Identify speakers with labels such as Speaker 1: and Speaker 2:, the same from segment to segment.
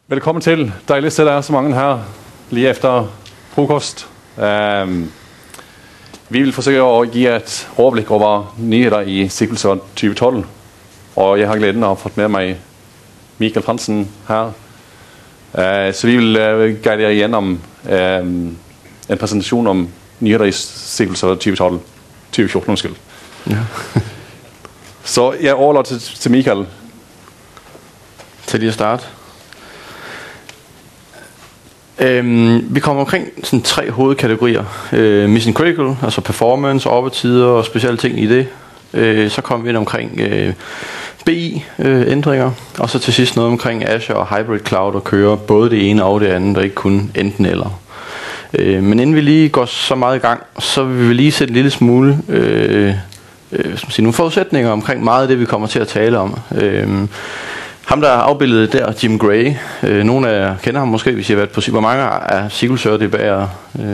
Speaker 1: Velkommen til. Dejligt at se der så mange her lige efter frokost. Vi vil forsøge at give et overblik over nyheder i SQL Server 2012. Og jeg har glæden af at have fået med mig Michael Fransen her. Så vi vil guide jer igennem en præsentation om nyheder i SQL Server 2012. 2014, undskyld. Ja. Så jeg overlader til Michael.
Speaker 2: Til lige at starte. Vi kommer omkring sådan 3 hovedkategorier. Mission Critical, altså performance, oppetider og specielle ting i det. Så kommer vi ind omkring BI-ændringer. Og så til sidst noget omkring Azure og Hybrid Cloud og køre både det ene og det andet, og ikke kun enten eller. Men inden vi lige går så meget i gang, så vil vi lige sætte en lille smule nogle forudsætninger omkring meget af det, vi kommer til at tale om. Ham, der er afbildet der, Jim Gray. Nogle af jer kender ham måske, hvis I har været på hvor mange af SQL Server DB'er?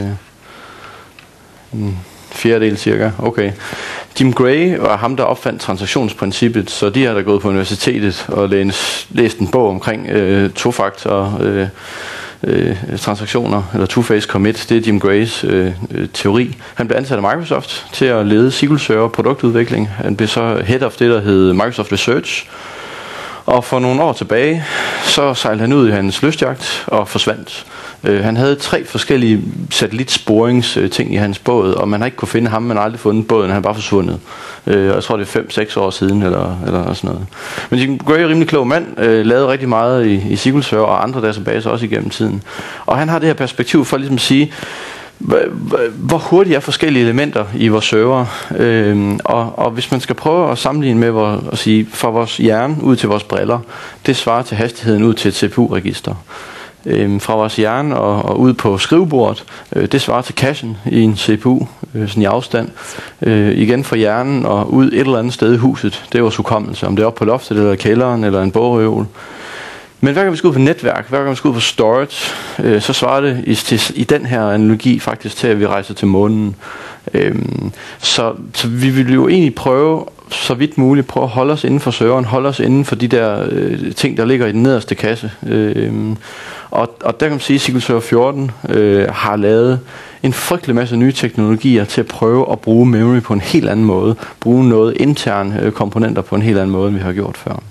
Speaker 2: En fjerdedel cirka. Okay. Jim Gray var ham, der opfandt transaktionsprincippet, så de har der gået på universitetet og læst en bog omkring tofaktor transaktioner, eller two-phase commit. Det er Jim Grays teori. Han blev ansat af Microsoft til at lede SQL Server produktudvikling. Han blev så head of det, der hed Microsoft Research. Og for nogle år tilbage, så sejlede han ud i hans lystjagt og forsvandt. Han havde 3 forskellige satellitsporingsting i hans båd, og man har ikke kunne finde ham, man har aldrig fundet båden, han er bare forsvundet. Jeg tror, det er 5-6 år siden, eller sådan noget. Men Jim Gray er en rimelig klog mand, lavede rigtig meget i SQL Server og andre databaser også igennem tiden. Og han har det her perspektiv for ligesom at sige, hvor hurtigt er forskellige elementer i vores server, og hvis man skal prøve at sammenligne med at sige fra vores hjerne ud til vores briller, det svarer til hastigheden ud til et CPU-register. Fra vores hjerne og ud på skrivebordet, det svarer til cachen i en CPU, sådan i afstand. Igen fra hjernen og ud et eller andet sted i huset, det er vores hukommelse, om det er oppe på loftet eller i kælderen eller en bogreol. Men hver gang vi skal ud på netværk, hver gang vi skal ud på storage, så svarer det i den her analogi faktisk til, at vi rejser til månen. Så vi vil jo egentlig prøve, så vidt muligt, prøve at holde os inden for serveren, holde os inden for de der ting, der ligger i den nederste kasse. Og der kan man sige, at SQL Server 14 har lavet en frygtelig masse nye teknologier til at prøve at bruge memory på en helt anden måde. Bruge noget interne komponenter på en helt anden måde, end vi har gjort før.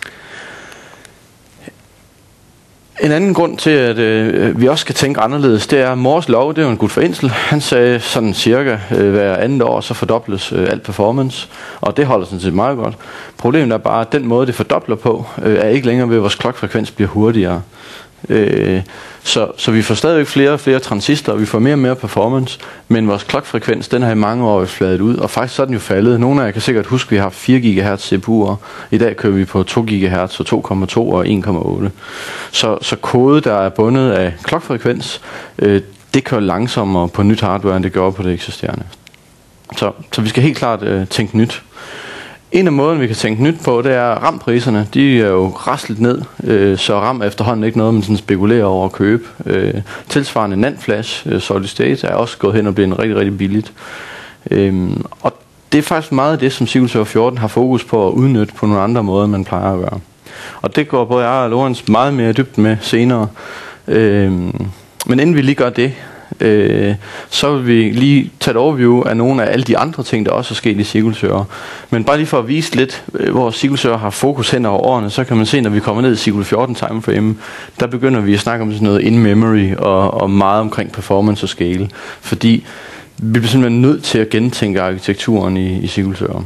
Speaker 2: En anden grund til, at vi også skal tænke anderledes, det er Moores lov, det er jo en gut for Intel. Han sagde sådan cirka hver andet år, så fordobles alt performance, og det holder sådan set meget godt. Problemet er bare, at den måde, det fordobler på, er ikke længere ved, at vores klokfrekvens bliver hurtigere. Så vi får stadigvæk flere og flere transistorer, vi får mere og mere performance, men vores klokfrekvens, den har i mange år fladet ud, og faktisk så er den jo faldet. Nogle af jer kan sikkert huske, at vi har haft 4 GHz CPU'er. I dag kører vi på 2 GHz og 2,2 og 1,8. Så kode, der er bundet af klokfrekvens, det kører langsommere på nyt hardware, end det gør på det eksisterende. Så vi skal helt klart tænke nyt. En af måden, vi kan tænke nyt på, det er RAM-priserne. De er jo raslet ned, så RAM er efterhånden ikke noget, man sådan spekulerer over at købe. Tilsvarende NAND Flash, Solid State, er også gået hen og blevet rigtig, rigtig billigt. Og det er faktisk meget af det, som SQL Server 14 har fokus på at udnytte på nogle andre måder, man plejer at gøre. Og det går både jeg og Lorenz meget mere dybt med senere. Men inden vi lige gør det, så vil vi lige tage et overview af nogle af alle de andre ting, der også er sket i SQL Server. Men bare lige for at vise lidt, hvor SQL Server har fokus hen over årene, så kan man se, når vi kommer ned i SQL 14 timeframe, der begynder vi at snakke om sådan noget in-memory og meget omkring performance og scale. Fordi vi bliver simpelthen nødt til at gentænke arkitekturen i SQL Server.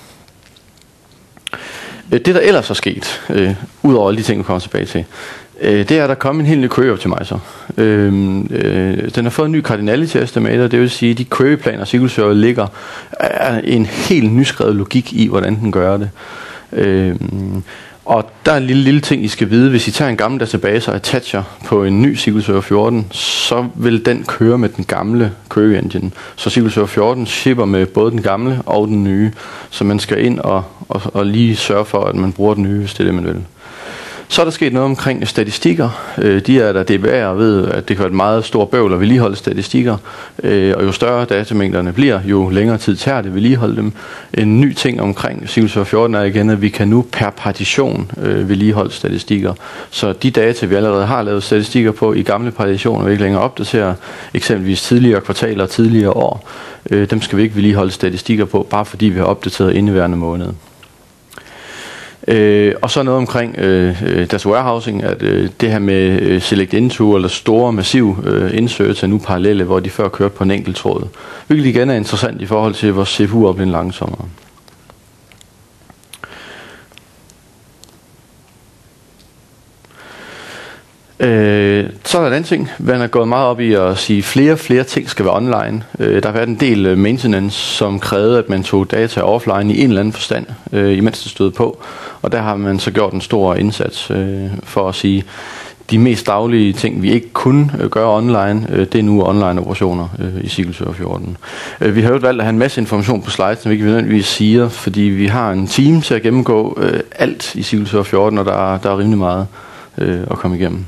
Speaker 2: Det, der ellers er sket, udover alle de ting, vi kommer tilbage til, det er, at der kommet en helt ny query optimizer. Den har fået en ny cardinality estimator, det vil sige, at de queryplaner, SQL Server ligger, er en helt nyskrevet logik i, hvordan den gør det. Og der er en lille ting, I skal vide. Hvis I tager en gammel database og attacher på en ny SQL Server 14, så vil den køre med den gamle query engine. Så SQL Server 14 shipper med både den gamle og den nye. Så man skal ind og lige sørge for, at man bruger den nye, hvis det er det, man vil. Så er der sket noget omkring statistikker. De er der DBA'er ved, at det kan være et meget stort bøvl at vedligeholde statistikker. Og jo større datamængderne bliver, jo længere tid tager det at vedligeholde dem. En ny ting omkring SQL Server 14 er igen, at vi kan nu per partition vedligeholde statistikker. Så de data, vi allerede har lavet statistikker på i gamle partitioner, vi ikke længere opdaterer, eksempelvis tidligere kvartaler og tidligere år, dem skal vi ikke vedligeholde statistikker på, bare fordi vi har opdateret indeværende måned. Og så noget omkring data warehousing, at det her med select into eller store massiv inserts er nu parallelle, hvor de før kørte på en enkelt tråd. Hvilket igen er interessant i forhold til, hvor CPU er blevet langsommere. Så er der en anden ting. Man er gået meget op i at sige, at flere ting skal være online. Der har været en del maintenance, som krævede, at man tog data offline i en eller anden forstand, imens det stod på. Og der har man så gjort en stor indsats for at sige, de mest daglige ting, vi ikke kunne gøre online, det er nu online operationer i SQL Server 14. Vi har jo valgt at have en masse information på slides, som vi ikke nødvendigvis siger, fordi vi har en team til at gennemgå alt i SQL Server 14, og der er rimelig meget at komme igennem.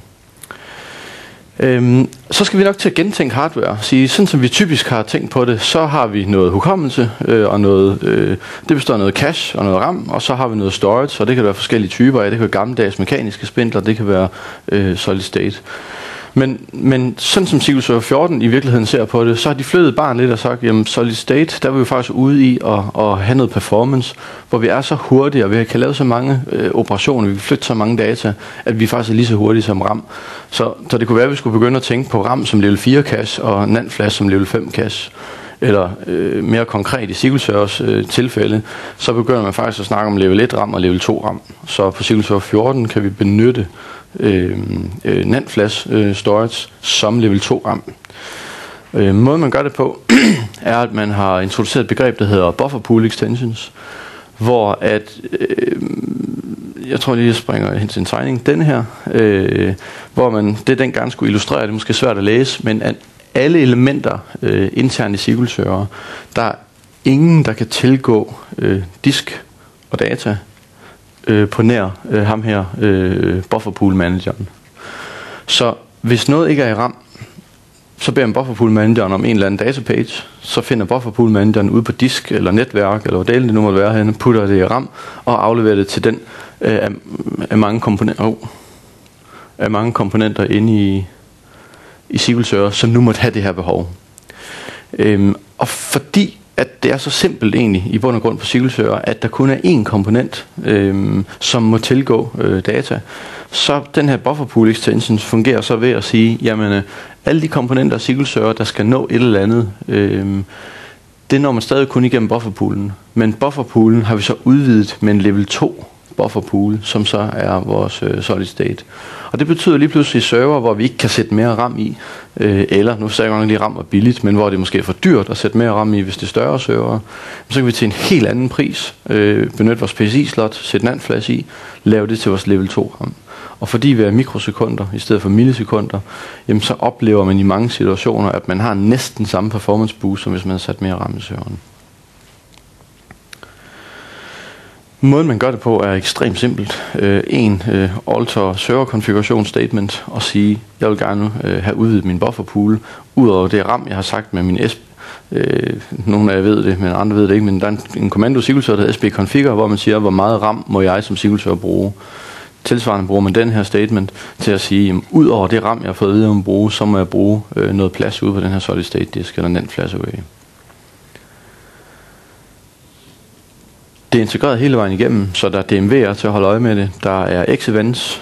Speaker 2: Så skal vi nok til at gentænke hardware. Sige, sådan som vi typisk har tænkt på det, så har vi noget hukommelse, og noget, det består af noget cache og noget RAM, og så har vi noget storage, og det kan være forskellige typer af. Det kan være gammeldags mekaniske spindler, det kan være solid state. Men sådan som SQL Server 14 i virkeligheden ser på det, så har de flyttet bare lidt og sagt, jamen solid state, der er vi jo faktisk ude i at have noget performance, hvor vi er så hurtige, og vi kan lave så mange operationer, vi kan flytte så mange data, at vi faktisk er lige så hurtige som RAM. Så det kunne være, at vi skulle begynde at tænke på RAM som level 4 cache, og NAND flash som level 5 cache. Eller mere konkret i SQL Servers tilfælde, så begynder man faktisk at snakke om level 1 RAM og level 2 RAM. Så på SQL Server 14 kan vi benytte NAND flash storage som level 2 RAM. Måden man gør det på er, at man har introduceret et begreb, der hedder buffer pool extensions, hvor at jeg tror lige, jeg springer hen til en tegning, den her, hvor man det dengang skulle illustrere, det er måske svært at læse, men at alle elementer internt i SQL Server, der er ingen, der kan tilgå disk og data på nær ham her, buffer pool manageren. Så hvis noget ikke er i RAM, så beder buffer pool manageren om en eller anden datapage, så finder buffer pool manageren ude på disk eller netværk, eller hvor delen det nu måtte være henne, putter det i RAM og afleverer det til den af mange komponenter inde i SQL Server, som nu måtte have det her behov. Og fordi at det er så simpelt egentlig i bund og grund på SQL Server, at der kun er én komponent, som må tilgå data, så den her buffer pool extension fungerer så ved at sige, jamen alle de komponenter af SQL Server, der skal nå et eller andet, det når man stadig kun igennem bufferpoolen. Men bufferpoolen har vi så udvidet med en level 2 bufferpool, som så er vores solid state. Og det betyder lige pludselig server, hvor vi ikke kan sætte mere RAM i, eller nu sagde jeg lige RAM er billigt, men hvor det måske er for dyrt at sætte mere RAM i, hvis det er større server. Så kan vi til en helt anden pris benytte vores PCI-slot, sætte NAND flash i, lave det til vores level 2 RAM. Og fordi vi er mikrosekunder i stedet for millisekunder, jamen så oplever man i mange situationer, at man har næsten samme performance boost, som hvis man har sat mere RAM i serveren. Måden man gør det på er ekstremt simpelt. Alter server configuration statement og sige, jeg vil gerne have udvidet min bufferpool ud over det RAM, jeg har sagt med min SP. Nogle af jer ved det, men andre ved det ikke, men der er en kommando SQL Server, der hedder sp-configure, hvor man siger, hvor meget RAM må jeg som SQL Server bruge. Tilsvarende bruger man den her statement til at sige, jamen, ud over det RAM, jeg har fået at vide om at bruge, så må jeg bruge noget plads ude på den her solid state disk eller NAND flash array. Det er integreret hele vejen igennem, så der er DMV'er til at holde øje med det. Der er X-events.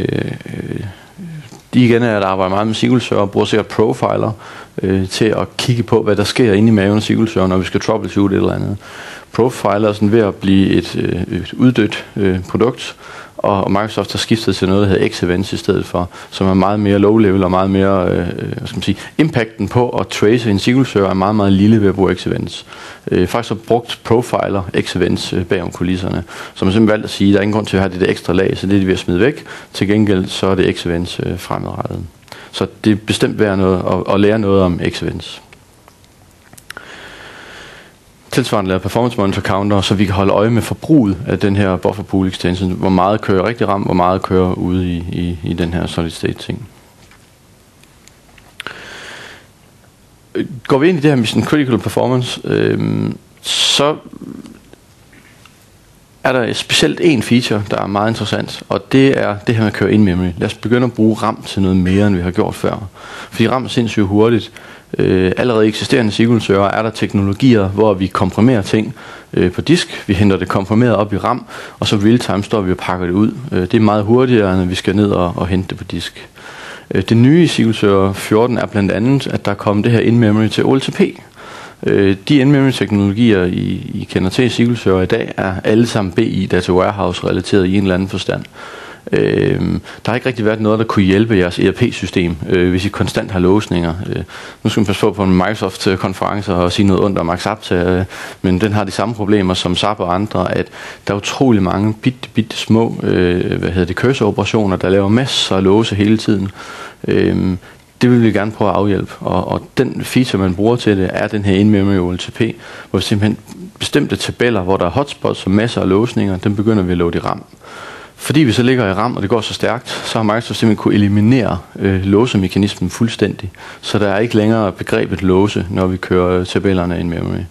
Speaker 2: De igen er, der arbejder meget med SQL Server, bruger sikkert profiler til at kigge på, hvad der sker inde i maven af SQL Server, når vi skal troubleshoot et eller andet. Profiler er sådan ved at blive et uddødt produkt, og Microsoft har skiftet til noget, der hedder X-events i stedet for, som er meget mere low-level og meget mere, impacten på at trace en SQL Server er meget, meget lille ved at bruge X-events. Faktisk har brugt profiler X-events bagom kulisserne, som man simpelthen valgt at sige, at der er ingen grund til at have det der ekstra lag, så det er de ved at smide væk. Til gengæld så er det X-events fremadrettet. Så det er bestemt værd noget at lære noget om X-events. tilsvarende lavet performance monitor counter, så vi kan holde øje med forbruget af den her buffer pool extension. Hvor meget kører rigtig RAM, hvor meget kører ude i den her solid state ting. Går vi ind i det her mission critical performance, så er der specielt en feature, der er meget interessant, og det er det her med at køre in memory. Lad os begynde at bruge RAM til noget mere, end vi har gjort før. Fordi RAM er sindssygt hurtigt. Allerede eksisterende SQL-server er der teknologier, hvor vi komprimerer ting på disk. Vi henter det komprimeret op i RAM, og så real-time står vi og pakker det ud. Det er meget hurtigere, når vi skal ned og hente det på disk. Det nye i SQL Server 14 er blandt andet, at der kom det her in-memory til OLTP. De in-memory-teknologier, I kender til i SQL Server i dag, er alle sammen BI Data Warehouse relateret i en eller anden forstand. Der har ikke rigtig været noget, der kunne hjælpe jeres ERP-system, hvis I konstant har låsninger. Nu skal man passe på en Microsoft-konference og sige noget ondt om Axapta, men den har de samme problemer som SAP og andre, at der er utrolig mange bitte små cursor-operationer, der laver masser af låse hele tiden. Det vil vi gerne prøve at afhjælpe, og den feature, man bruger til det, er den her in-memory OLTP, hvor vi simpelthen bestemte tabeller, hvor der er hotspots og masser af låsninger, dem begynder vi at loade i RAM. Fordi vi så ligger i RAM, og det går så stærkt, så har Microsoft simpelthen kunne eliminere låsemekanismen fuldstændig. Så der er ikke længere begrebet låse, når vi kører tabellerne in-memory.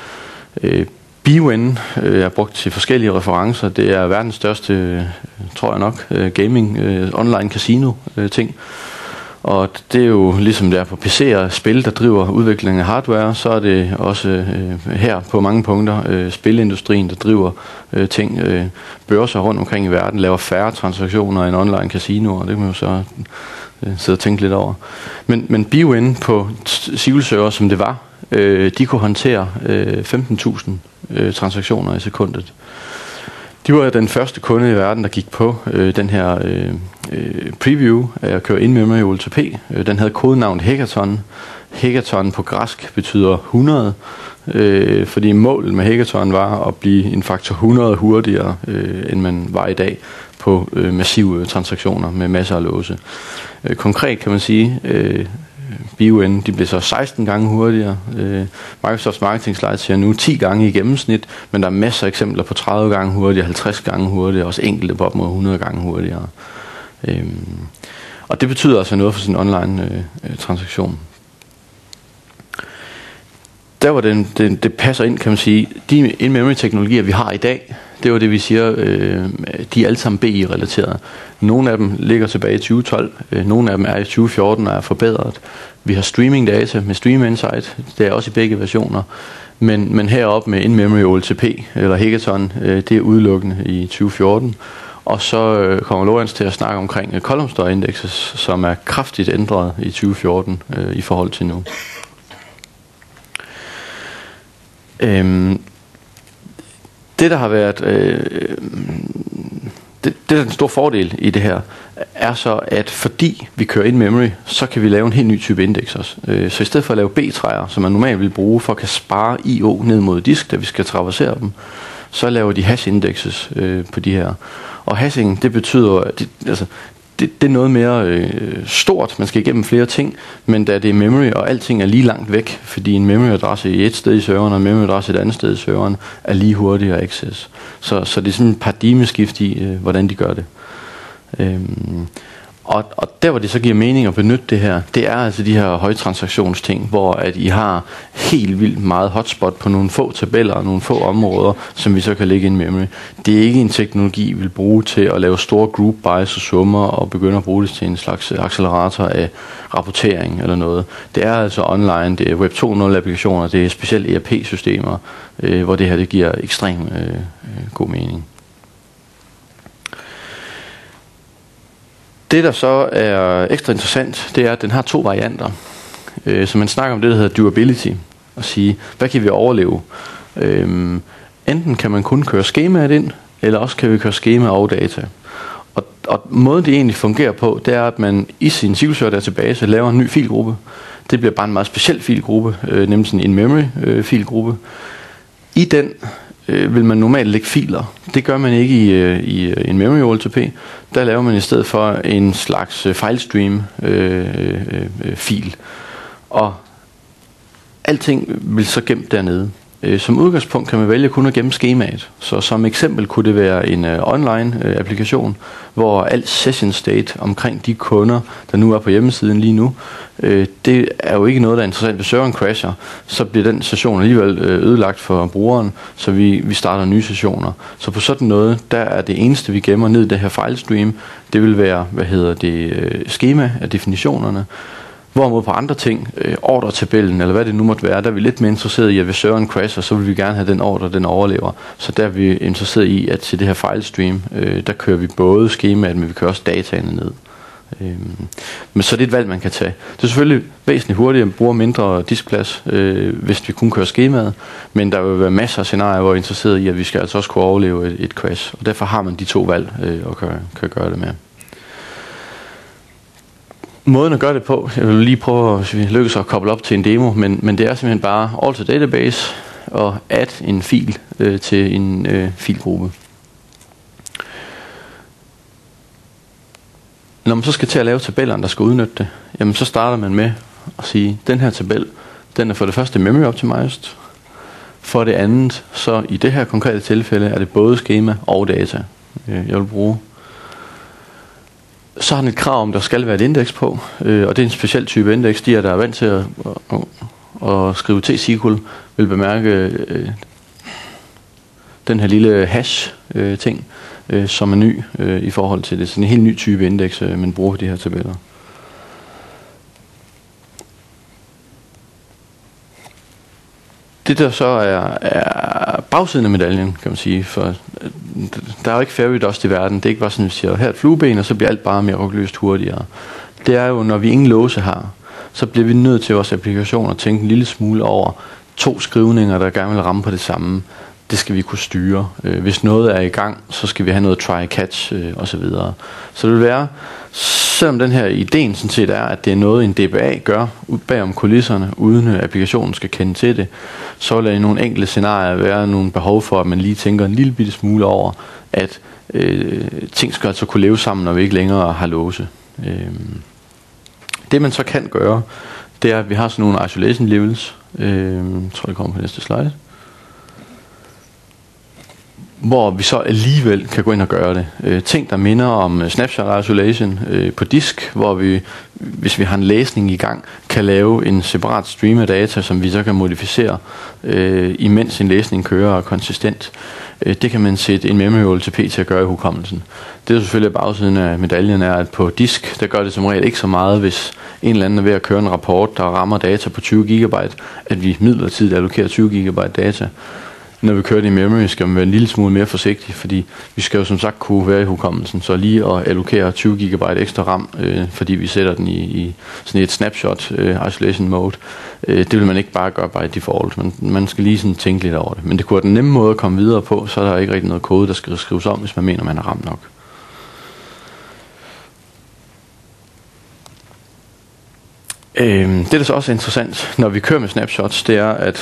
Speaker 2: bWin er brugt til forskellige referencer. Det er verdens største, tror jeg nok, gaming online casino ting. Og det er jo ligesom der på PC'er og spil, der driver udviklingen af hardware, så er det også her på mange punkter spilindustrien, der driver ting. Børser rundt omkring i verden laver færre transaktioner end online casinoer, det kan man jo så sidde og tænke lidt over. Men bWin på SQL Server, som det var, de kunne håndtere 15.000 transaktioner i sekundet. De var den første kunde i verden, der gik på den her preview af at køre in-memory OLTP. Den havde kodenavnet Hackathon. Hackathon på græsk betyder 100, fordi målet med Hackathon var at blive en faktor 100 hurtigere, end man var i dag på massive transaktioner med masser af låse. Konkret kan man sige, bWin, de blev så 16 gange hurtigere. Microsofts marketing slide siger nu 10 gange i gennemsnit, men der er masser af eksempler på 30 gange hurtigere, 50 gange hurtigere, også enkelte på op mod 100 gange hurtigere. Og det betyder altså noget for sin online transaktion. Der hvor det passer ind, kan man sige, de in-memory teknologier, vi har i dag, det var det, vi siger, de er alle sammen BI-relaterede. Nogle af dem ligger tilbage i 2012, nogle af dem er i 2014 og er forbedret. Vi har streaming data med Stream Insight, det er også i begge versioner. Men heroppe med in-memory OLTP, eller Hackathon, det er udelukkende i 2014. Og så kommer Lorenz til at snakke omkring column store indexes, som er kraftigt ændret i 2014 i forhold til nu. Det der har været det er den store fordel i det her, er så at fordi vi kører in-memory, så kan vi lave en helt ny type indeks også. Så i stedet for at lave B-træer, som man normalt vil bruge for at kan spare IO ned mod disk, da vi skal traversere dem, så laver de hash indexes på de her. Og hashing, det betyder det er noget mere stort, man skal igennem flere ting, men da det er memory, og alting er lige langt væk, fordi en memory-adresse i et sted i serveren, og en memory-adresse et andet sted i serveren, er lige hurtigere access. Så det er sådan en paradigmeskift i, hvordan de gør det. Og der hvor det så giver mening at benytte det her, det er altså de her højtransaktionsting, hvor at I har helt vildt meget hotspot på nogle få tabeller og nogle få områder, som vi så kan lægge i en memory. Det er ikke en teknologi, vi vil bruge til at lave store group buys og summer og begynde at bruge det til en slags accelerator af rapportering eller noget. Det er altså online, det er Web 2.0 applikationer, det er specielt ERP-systemer, hvor det her det giver ekstrem god mening. Det der så er ekstra interessant, det er at den har to varianter. Så man snakker om det der hedder durability, og sige, hvad kan vi overleve? Enten kan man kun køre skemaet ind, eller også kan vi køre skema og data. Og måden det egentlig fungerer på, det er at man i sin SQL Server database laver en ny filgruppe. Det bliver bare en meget speciel filgruppe, nemlig sådan en memory filgruppe. I den vil man normalt lægge filer. Det gør man ikke i en memory OLTP. Der laver man i stedet for en slags filestream fil. Og alting vil så gemt dernede. Som udgangspunkt kan man vælge kun at gemme skemaet. Så som eksempel kunne det være en online applikation, hvor alt session state omkring de kunder, der nu er på hjemmesiden lige nu, det er jo ikke noget, der er interessant. Hvis serveren crasher, så bliver den session alligevel ødelagt for brugeren, så vi starter nye sessioner. Så på sådan noget, der er det eneste, vi gemmer ned i det her filestream, det vil være, skema af definitionerne. Hvorimod på andre ting, ordretabellen, eller hvad det nu måtte være, der er vi lidt mere interesseret i, at hvis serveren crasher, så vil vi gerne have den ordre, den overlever. Så der er vi interesseret i, at til det her filestream, der kører vi både skemaet, men vi kører også dataene ned. Men så det er et valg, man kan tage. Det er selvfølgelig væsentligt hurtigere, at bruge mindre diskplads, hvis vi kun kører skemaet, men der vil være masser af scenarier, hvor vi er interesseret i, at vi skal altså også kunne overleve et crash. Og derfor har man de to valg at kan gøre det med. Måden at gøre det på, jeg vil lige prøve, hvis vi lykkes at koble op til en demo, men det er simpelthen bare alter database og add en fil til en filgruppe. Når man så skal til at lave tabellerne, der skal udnytte det, jamen så starter man med at sige, den her tabel, den er for det første memory optimized. For det andet, så i det her konkrete tilfælde, er det både skema og data, jeg vil bruge. Så har den et krav om, der skal være et indeks på, og det er en speciel type indeks. De der er vant til at skrive T-SQL, vil bemærke den her lille hash-ting, som er ny i forhold til det. Så en helt ny type indeks, man bruger for de her tabeller. Det der så er bagsiden af medaljen, kan man sige, for der er jo ikke fairy dust i verden. Det er ikke bare sådan, at vi siger, her er et flueben, og så bliver alt bare mere rygløst hurtigere. Det er jo, når vi ingen låse har, så bliver vi nødt til vores applikation at tænke en lille smule over 2 skrivninger, der gerne vil ramme på det samme. Det skal vi kunne styre. Hvis noget er i gang, så skal vi have noget try-catch osv. Så det vil være, selvom den her ideen sådan set er, at det er noget, en DBA gør bagom kulisserne, uden at applikationen skal kende til det, så vil der i nogle enkelte scenarier være nogle behov for, at man lige tænker en lille bitte smule over, at ting skal altså kunne leve sammen, når vi ikke længere har låse. Det man så kan gøre, det er, at vi har sådan nogle isolation levels. Jeg tror, det kommer på næste slide. Hvor vi så alligevel kan gå ind og gøre det. Ting, der minder om snapshot isolation på disk, hvor vi, hvis vi har en læsning i gang, kan lave en separat stream af data, som vi så kan modificere, imens en læsning kører konsistent. Det kan man sætte en memory OLTP til at gøre i hukommelsen. Det er selvfølgelig bagsiden af medaljen er, at på disk, der gør det som regel ikke så meget, hvis en eller anden er ved at køre en rapport, der rammer data på 20 GB, at vi midlertidigt allokerer 20 GB data. Når vi kører det i memory, skal man være en lille smule mere forsigtig, fordi vi skal jo som sagt kunne være i hukommelsen. Så lige at allokere 20 GB ekstra RAM, fordi vi sætter den i sådan et snapshot isolation mode, det vil man ikke bare gøre by default. Man skal lige sådan tænke lidt over det. Men det kunne være den nemme måde at komme videre på, så er der ikke rigtig noget kode, der skal skrives om, hvis man mener, man har RAM nok. Det, der så også er interessant, når vi kører med snapshots, det er, at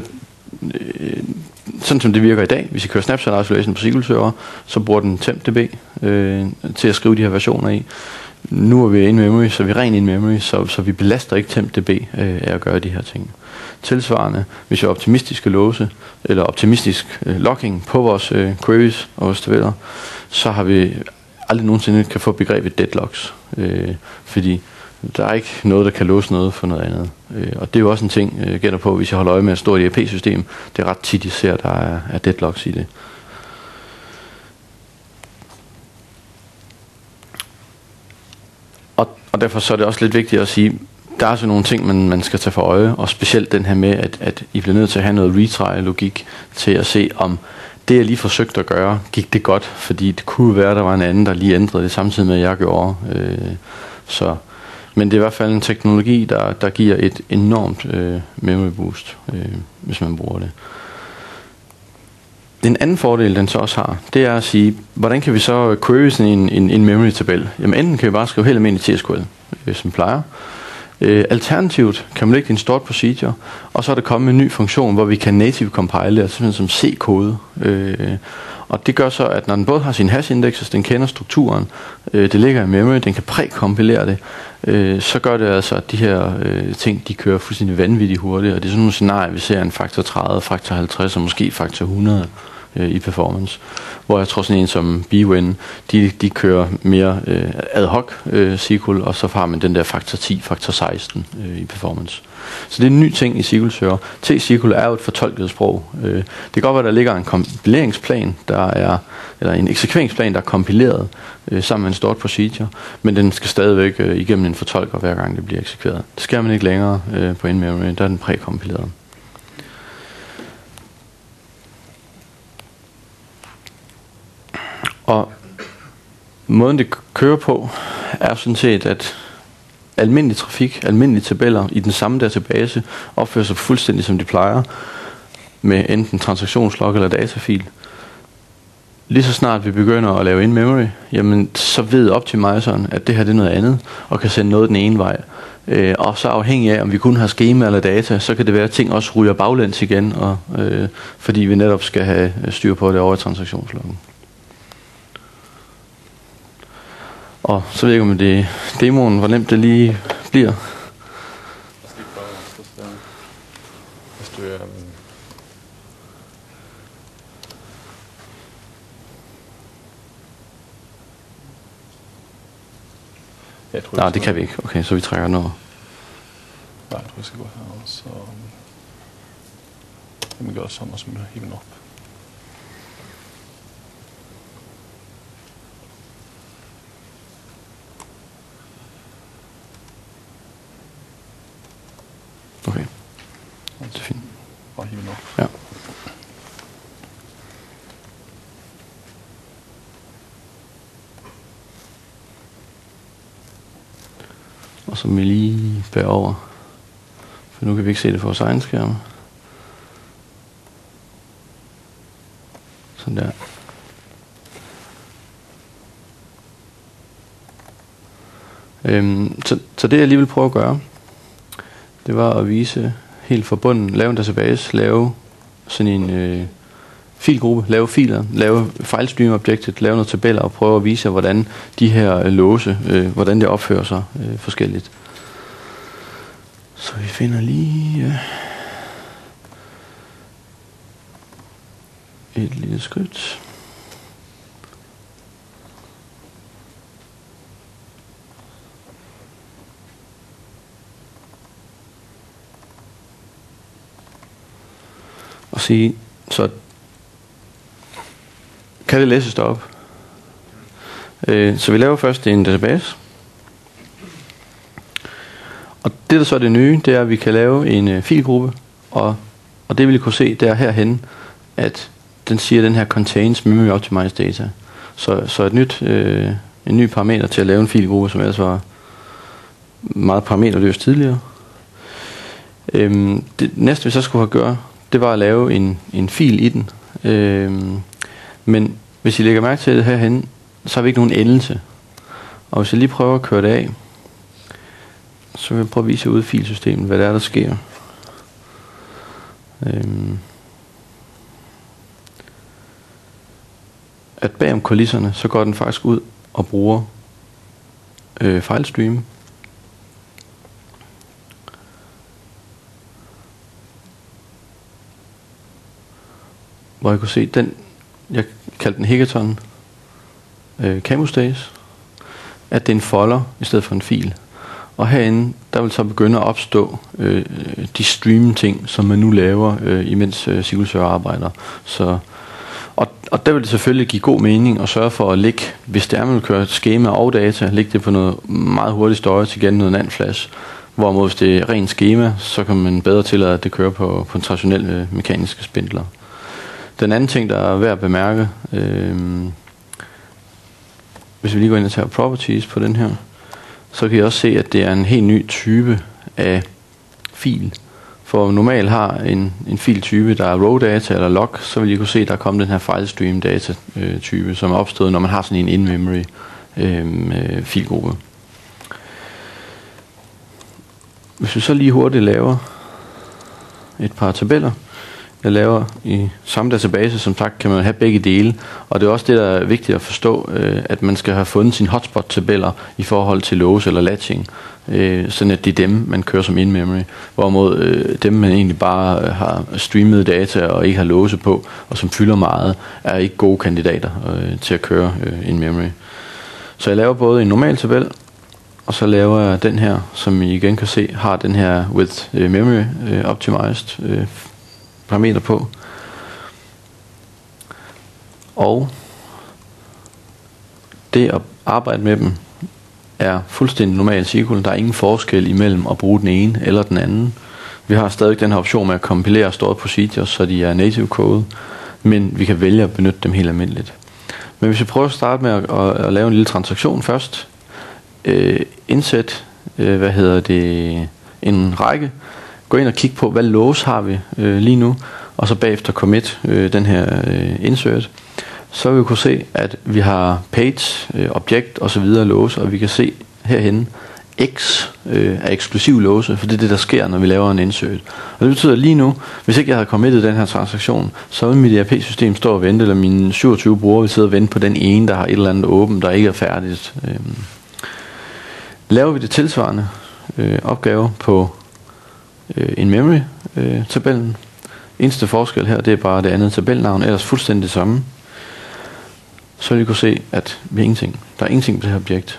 Speaker 2: sådan som det virker i dag, hvis vi kører snapshot isolation på SQL-server, så bruger den TempDB til at skrive de her versioner i. Nu er vi in memory, så vi er ren in memory, så vi belaster ikke TempDB af at gøre de her ting. Tilsvarende, hvis vi har optimistiske låse, eller optimistisk logging på vores queries og vores tabeller, så har vi aldrig nogensinde kan få begrebet deadlocks, fordi der er ikke noget, der kan låse noget for noget andet. Og det er jo også en ting, jeg gætter på, hvis jeg holder øje med et stort ERP-system. Det er ret tit, jeg ser, der er deadlocks i det. Og derfor så er det også lidt vigtigt at sige, der er så nogle ting, man skal tage for øje, og specielt den her med, at I bliver nødt til at have noget retry-logik til at se, om det, jeg lige forsøgte at gøre, gik det godt, fordi det kunne være, at der var en anden, der lige ændrede det samtidig med, at jeg gjorde. Men det er i hvert fald en teknologi, der giver et enormt memory boost, hvis man bruger det. Den anden fordel, den så også har, det er at sige, hvordan kan vi så query sådan en memory-tabel? Jamen enten kan vi bare skrive helt almindelig TSQL, som plejer, Alternativt kan man lægge en stored procedure, og så er der kommet en ny funktion, hvor vi kan native compile det, altså simpelthen som C-kode. Og det gør så, at når den både har sin hash-indexes, den kender strukturen, det ligger i memory, den kan prækompilere det, så gør det altså, at de her ting, de kører fuldstændig vanvittigt hurtigt, og det er sådan nogle scenarier, vi ser en faktor 30, faktor 50 og måske faktor 100 i performance. Hvor jeg tror sådan en som Bwin, de kører mere ad hoc SQL, og så har man den der faktor 10, faktor 16 i performance. Så det er en ny ting i SQL-server. T-SQL er jo et fortolket sprog. Det kan godt være, der ligger en kompileringsplan, eller en eksekveringsplan, der er kompileret sammen med en stored procedure, men den skal stadigvæk igennem en fortolker, hver gang det bliver eksekveret. Det skal man ikke længere på in-memory, der er den prækompileret. Og måden det kører på, er sådan set, at almindelig trafik, almindelige tabeller i den samme database, opfører sig fuldstændig som de plejer, med enten transaktionslog eller datafil. Lige så snart vi begynder at lave in-memory, jamen så ved optimizeren, at det her det er noget andet, og kan sende noget den ene vej. Og så afhængig af, om vi kun har skema eller data, så kan det være, at ting også ryger baglæns igen, og, fordi vi netop skal have styr på det over i transaktionsloggen. Og så ved jeg ikke, om det er demoen, hvor nemt det lige bliver. Nej, det kan vi ikke. Okay, så vi trækker noget.
Speaker 1: Nej, jeg tror, jeg skal gå her, og så kan vi gøre sådan, og så må hive den op.
Speaker 2: Okay, det er fint.
Speaker 1: Bare hive den op.
Speaker 2: Ja. Og så må vi lige bære over, for nu kan vi ikke se det på vores egen skærm. Sådan der. Så det jeg lige vil prøve at gøre, det var at vise helt fra bunden, lave en database, lave sådan en filgruppe, lave filer, lave filestream objectet, lave nogle tabeller og prøve at vise, hvordan de her låse, hvordan det opfører sig forskelligt. Så vi finder lige et lille skridt. Og sige, så kan det læses derop. Så vi laver først en database. Og det der så er det nye, det er, at vi kan lave en filgruppe, og det vil I kunne se, det er herhen, at den siger, at den her contains memory optimized data. Så en ny parameter til at lave en filgruppe, som ellers var meget parameterløst tidligere. Det næste vi så skulle have gjort, det var at lave en fil i den. Men hvis I lægger mærke til det herhen, så har vi ikke nogen endelse. Og hvis jeg lige prøver at køre det af, så vil jeg prøve at vise ud i filsystemet, hvad det er, der sker. At bagom kulisserne, så går den faktisk ud og bruger filestream. Hvor jeg kunne se den, jeg kaldte den Hackathon Camusdays, at det er en folder i stedet for en fil. Og herinde, der vil så begynde at opstå de stream ting, som man nu laver, imens SQL Server arbejder. Så, og der vil det selvfølgelig give god mening at sørge for at lægge, hvis det er, man vil køre skema og data, lægge det på noget meget hurtigt storage igen, noget NAND flash. Hvorimod hvis det er rent skema, så kan man bedre tillade, at det kører på en traditionel mekaniske spindler. Den anden ting, der er værd at bemærke, hvis vi lige går ind og tager properties på den her, så kan I også se, at det er en helt ny type af fil. For normalt har en filtype, der er raw data eller log, så vil I kunne se, at der er kommet den her filestream data type, som er opstået, når man har sådan en in-memory filgruppe. Hvis vi så lige hurtigt laver et par tabeller. Jeg laver i samme database, som sagt, kan man have begge dele. Og det er også det, der er vigtigt at forstå, at man skal have fundet sine hotspot-tabeller i forhold til låse eller latching. Sådan at det er dem, man kører som in-memory. Hvorimod dem, man egentlig bare har streamet data og ikke har låse på, og som fylder meget, er ikke gode kandidater til at køre in-memory. Så jeg laver både en normal tabel, og så laver jeg den her, som I igen kan se, har den her with memory optimized parameter på. Og det at arbejde med dem er fuldstændig normal SQL. Der er ingen forskel imellem at bruge den ene eller den anden. Vi har stadig den her option med at kompilere stored procedures, så de er native code, men vi kan vælge at benytte dem helt almindeligt. Men hvis vi prøver at starte med at lave en lille transaktion først, indsæt en række, gå ind og kig på, hvad låse har vi lige nu, og så bagefter commit den her insert, så vil vi kunne se, at vi har page, objekt og så videre låse, og vi kan se herhenne, X er eksklusiv låse, for det er det, der sker, når vi laver en insert. Og det betyder lige nu, hvis ikke jeg havde committet den her transaktion, så vil mit ERP-system stå og vente, eller mine 27 brugere vil sidde og vente på den ene, der har et eller andet åbent, der ikke er færdigt. Laver vi det tilsvarende opgave på in memory tabellen. Eneste forskel her, det er bare det andet tabelnavn, ellers fuldstændig det samme. Så vil I kunne se, at vi har ingenting. Der er ingenting på det her objekt.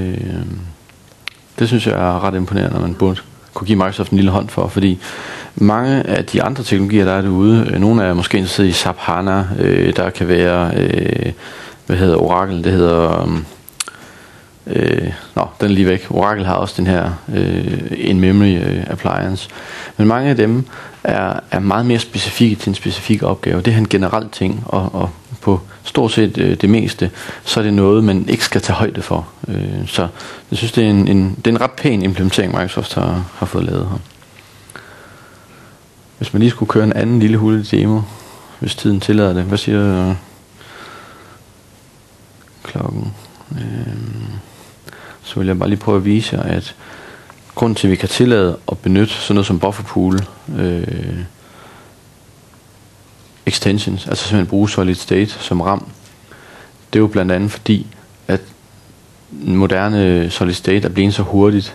Speaker 2: Det synes jeg er ret imponerende, når man burde kunne give Microsoft en lille hånd for, fordi mange af de andre teknologier, der er derude, nogle er måske interesseret i SAP HANA, der kan være, Oracle, det hedder... den er lige væk. Oracle har også den her in-memory appliance. Men mange af dem er meget mere specifikke til en specifik opgave. Det er en generel ting, og på stort set det meste, så er det noget, man ikke skal tage højde for. Så jeg synes, det er en ret pæn implementering, Microsoft har fået lavet her. Hvis man lige skulle køre en anden lille hurtig demo, hvis tiden tillader det. Hvad siger klokken? Så vil jeg bare lige prøve at vise jer, at grunden til, at vi kan tillade at benytte sådan noget som bufferpool extensions, altså simpelthen bruge solid state som RAM, det er jo blandt andet fordi, at moderne solid state er blevet så hurtigt,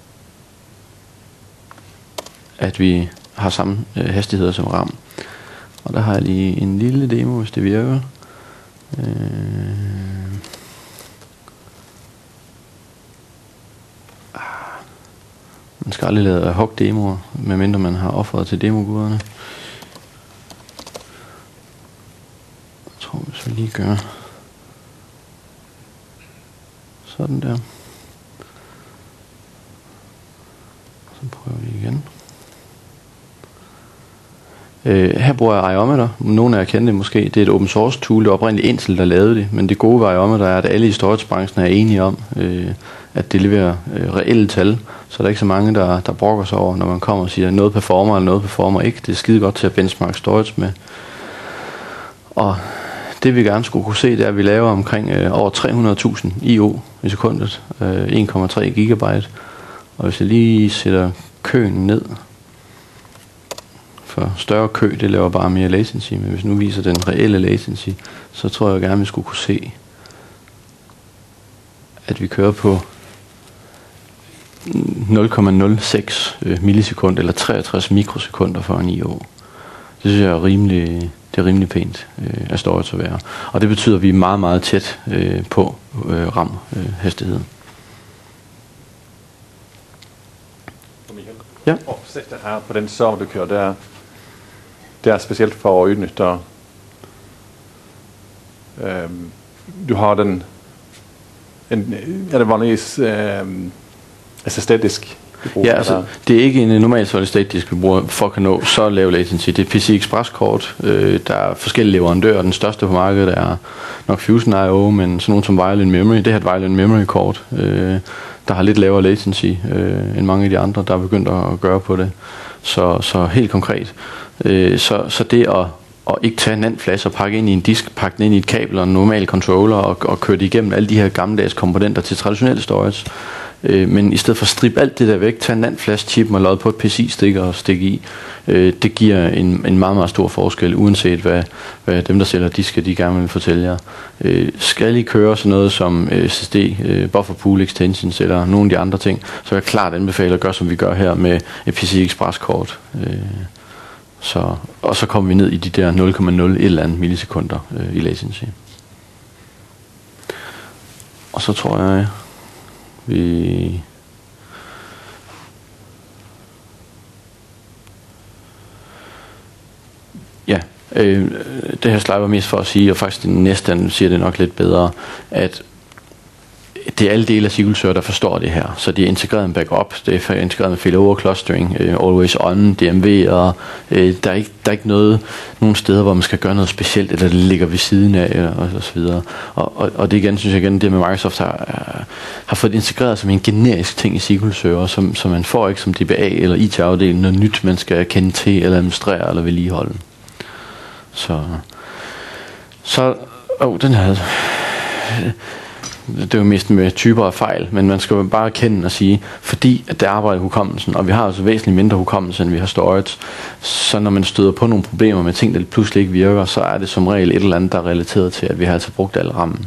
Speaker 2: at vi har samme hastigheder som RAM. Og der har jeg lige en lille demo, hvis det virker. Man skal aldrig lave ad hoc demoer, medmindre man har offeret til demoguderne. Jeg tror, hvis vi lige gør sådan der. Så prøver vi igen. Her bruger jeg Iometer. Nogle af jer kender det måske. Det er et open source tool. Det var oprindeligt Intel, der lavede det. Men det gode ved Iometer er, at alle i storage-branchen er enige om, at det leverer reelle tal. Så der er ikke så mange, der brokker sig over, når man kommer og siger, at noget performer eller noget performer ikke. Det er skide godt til at benchmark storage med. Og det vi gerne skulle kunne se, det er, at vi laver omkring over 300.000 IO i sekundet. 1,3 gigabyte. Og hvis jeg lige sætter køen ned, for større kø, det laver bare mere latency, men hvis nu viser den reelle latency, så tror jeg gerne, vi skulle kunne se, at vi kører på 0,06 millisekund eller 63 mikrosekunder for en IO. Det synes jeg er rimelig pænt af storage at være. Og det betyder, at vi er meget, meget tæt på RAM-hastigheden. Ja.
Speaker 1: Opsættet her på den server, du kører, det er specielt for at udnytte. Du har den er det vanligvis SSD-disk?
Speaker 2: Ja, altså det er ikke en normal solid state disk vi bruger for at kan nå så lav latency. Det er PCI Express kort. Der er forskellige leverandører. Den største på markedet er nok Fusion IO, men sådan nogle som Violin Memory. Det her er et Violin Memory kort, der har lidt lavere latency end mange af de andre, der er begyndt at gøre på det. Så helt konkret. Så det at ikke tage en anden flash og pakke ind i en disk, pakke den ind i et kabel og en normal controller og køre det igennem alle de her gammeldags komponenter til traditionelle storage, Men i stedet for at strippe alt det der væk, tage en NAND-flash-chip og lodde på et PCI-stik og stikke i, det giver en meget, meget stor forskel, uanset hvad dem, der sælger disker, de gerne vil fortælle jer. Skal I køre sådan noget som SSD, buffer pool extensions eller nogle af de andre ting, så vil jeg klart anbefale at gøre, som vi gør her med et PCI Express-kort. Og så kommer vi ned i de der 0,0 et eller andet millisekunder i latency. Og så tror jeg, det her slide var mest for at sige, og faktisk den næste siger det nok lidt bedre, at det er alle dele af SQL-server, der forstår det her. Så det er integreret med backup, det er integreret med failover clustering, always on, DMV, og der er ikke nogen steder, hvor man skal gøre noget specielt, eller det ligger ved siden af, og så videre. Og det igen, synes jeg igen, det med Microsoft har fået integreret som en generisk ting i SQL-server, som man får ikke som DBA eller IT-afdeling, noget nyt, man skal kende til, eller administrere, eller vedligeholde. Så den her... Det er jo mest med typer af fejl, men man skal jo bare erkende og sige, fordi at det arbejder i hukommelsen, og vi har altså væsentligt mindre hukommelse, end vi har storage, så når man støder på nogle problemer med ting, der pludselig ikke virker, så er det som regel et eller andet, der er relateret til, at vi har altså brugt al rammen.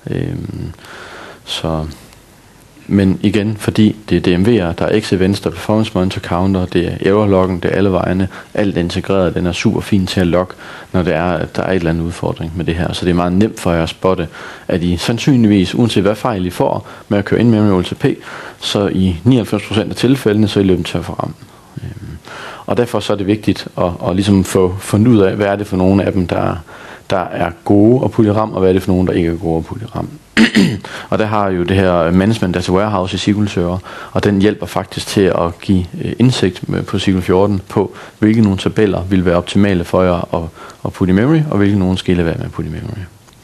Speaker 2: Men igen, fordi det er DMV'er, der er X-events, der er performance monitor counter, det er error-loggen, det er alle vejene, alt er integreret, den er super fin til at logge, når det er, at der er et eller andet udfordring med det her. Så det er meget nemt for jer at spotte, at I sandsynligvis, uanset hvad fejl I får med at køre in-memory OLTP, så i 99% af tilfældene, så er I løbet til at få rammen. Og derfor så er det vigtigt at ligesom få fundet ud af, hvad er det for nogle af dem, der er gode at putte i RAM, og hvad er det for nogle, der ikke er gode at putte i RAM. Og der har jo det her Management Data Warehouse i SQL Server, og den hjælper faktisk til at give indsigt på SQL 14 på, hvilke nogle tabeller vil være optimale for jer at putte i memory, og hvilke nogle skal I lade være med at putte i memory.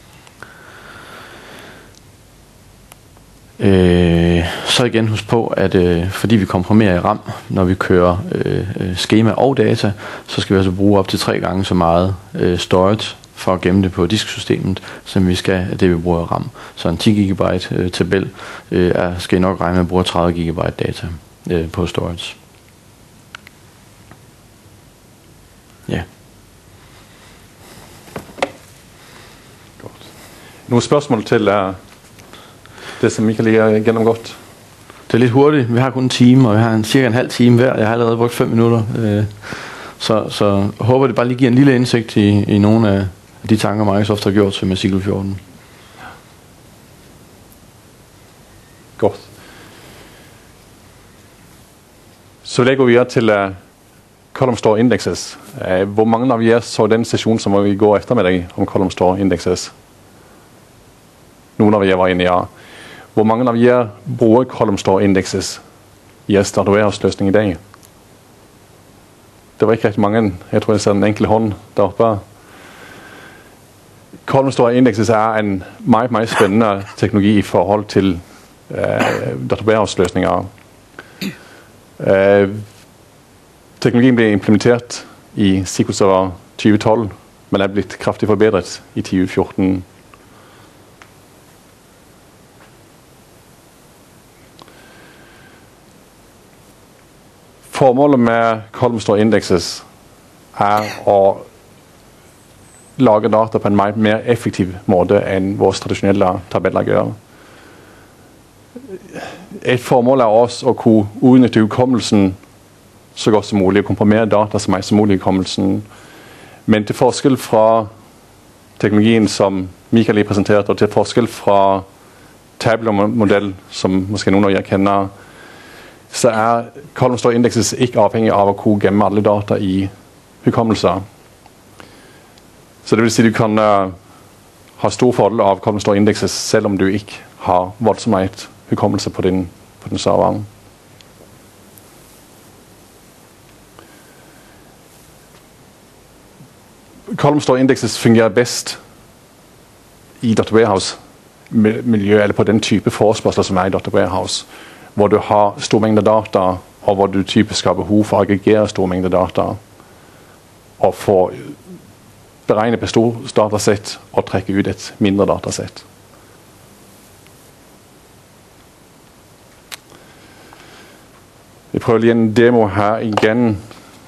Speaker 2: Så igen husk på, at fordi vi komprimerer i RAM, når vi kører skema og data, så skal vi altså bruge op til 3 gange så meget storage for at gemme det på disksystemet, som vi skal det vi bruger i RAM. Så en 10 GB tabel skal I nok regne med at bruge 30 GB data på storage. Ja.
Speaker 1: Godt. Nogle spørgsmål til det, som Michael lige har gennemgået?
Speaker 2: Det er lidt hurtigt. Vi har kun en time, og vi har cirka en halv time hver. Jeg har allerede brugt 5 minutter. Så håber det bare lige giver en lille indsigt i nogle af de tanker, Microsoft har gjort til med SQL 14.
Speaker 1: Godt. Så vil jeg gå videre til column store indexes. Hvor mange af jer så den session, som vi går eftermiddag om column store indexes? Nogle af jer var inde i jer. Hvor mange af jer bruger column store indexes i jeres data warehouse-løsning i dag? Det var ikke rigtig mange. Jeg tror, jeg ser en enkelt hånd deroppe. Column store indexes er en meget, meget spændende teknologi i forhold til data warehouse-løsninger. Teknologien blev implementeret i SQL Server 2012, men er blevet kraftigt forbedret i 2014. Formålet med column store indexes er at lage data på en meget mere effektiv måde end vores traditionelle tabeller gør. Et formål er også at kunne udnytte hukommelsen så godt som muligt, og komprimere data så meget som muligt i hukommelsen. Men til forskel fra teknologien, som Michael lige præsenterede, og til forskel fra Tabular-model, som måske nogle af jer kender, så er column store indexes ikke afhængig af at kunne gemme alle data i hukommelser. Så det vil sige, at du kan have store fordele af column store indexes, selvom du ikke har voldsomt meget hukommelse på den server. Column store indexes fungerer bedst i data warehouse miljø, eller på den type forespørgsler, som er i data warehouse, hvor du har store mængder data, og hvor du typisk har behov for at aggregere store mængder data, og få beregne på store datasæt og trække ud et mindre datasæt. Vi prøver lige en demo her igen.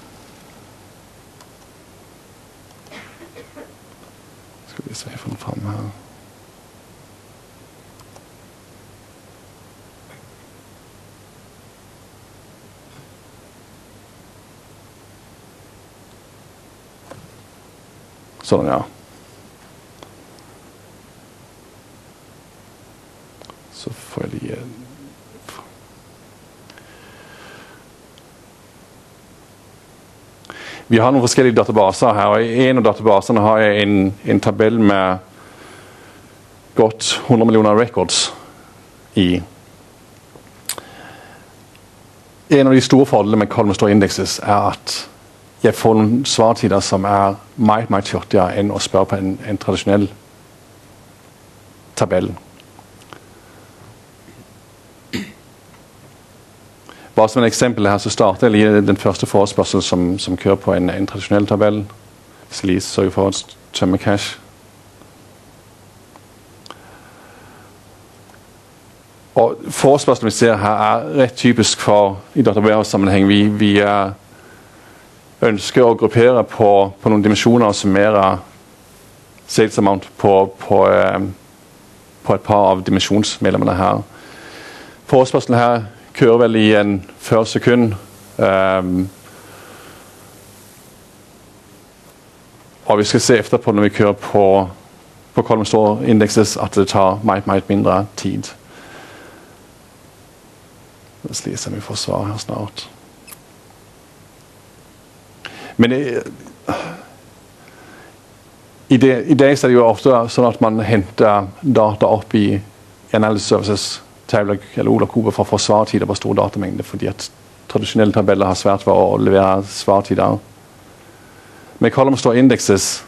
Speaker 1: Skal vi se, få den frem her. Sådan, ja. Så får jeg lige... Vi har nogle forskellige databaser her, og i en av databaserne har jeg en tabell med godt 100 millioner records i. En av de store fordelene med Column Store Indexes er at jeg får noen svartider som er meget hurtigere enn å spørre på en tradisjonell tabell. Bare som en eksempel her, så starter jeg den første forespørselen som kører på en tradisjonell tabell. Slis sørger for å tømme cache. Og forespørselen vi ser her er rett typisk for i database-sammenheng. Vi ønsker å gruppere på noen dimensjoner og summere sales amount på et par av dimensjonsmedlemmene her. Forespørselen her kører vel i en 40 sekund. Og vi skal se etterpå når vi kører på Column Store Indexes at det tar meget mindre tid. La oss se om vi får svar her snart. Men i dag så er det jo ofte sånn at man henter data opp i Analysis Services tabler eller Ola Kober for å få svartider på store datamengder, fordi at tradisjonelle tabeller har svært for å levere svartider. Med Column Store Indexes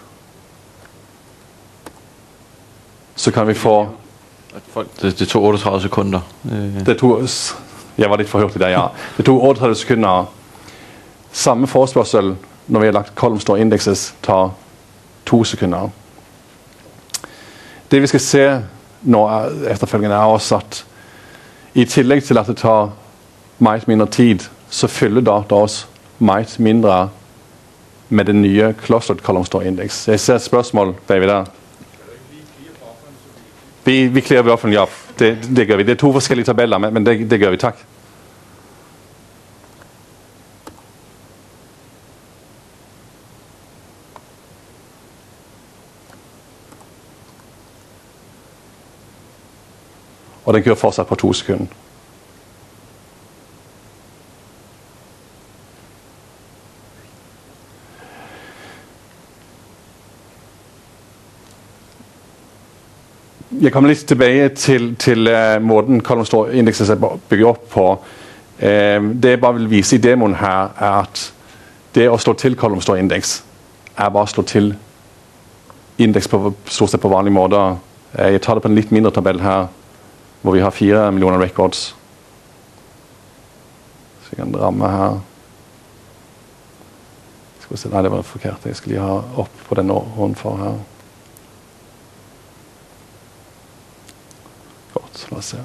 Speaker 1: så kan vi få...
Speaker 2: Det tog 38 sekunder.
Speaker 1: Jeg var litt for hurtig der, ja. Det tog 38 sekunder. Samme forespørsel når vi har lagt Column Store Indexes tar 2 sekunder. Det vi skal se nå efterfølgende er også at i tillegg til at det tar meget mindre tid, så fyller data oss meget mindre med det nye Clustered Column Store Index. Jeg ser et spørsmål bagved der. Vi clearer bufferen, ja. Det gør vi. Det er 2 forskellige tabeller, men det gør vi, takk. Og den kører fortsatt på 2 sekunder. Jeg kommer litt tilbake til måten Column Store Indexes er bygget opp på. Det jeg bare vil vise i demoen her er at det å slå til Column Store Index er bare å slå til indeks på stort sett på vanlig måte. Jeg tar det på en litt mindre tabell her, hvor vi har 4 millioner records. Så jeg kan ramme her. Skal vi se, nei, det var forkert. Jeg skal lige ha opp på den ovenfor her. Godt, la oss se.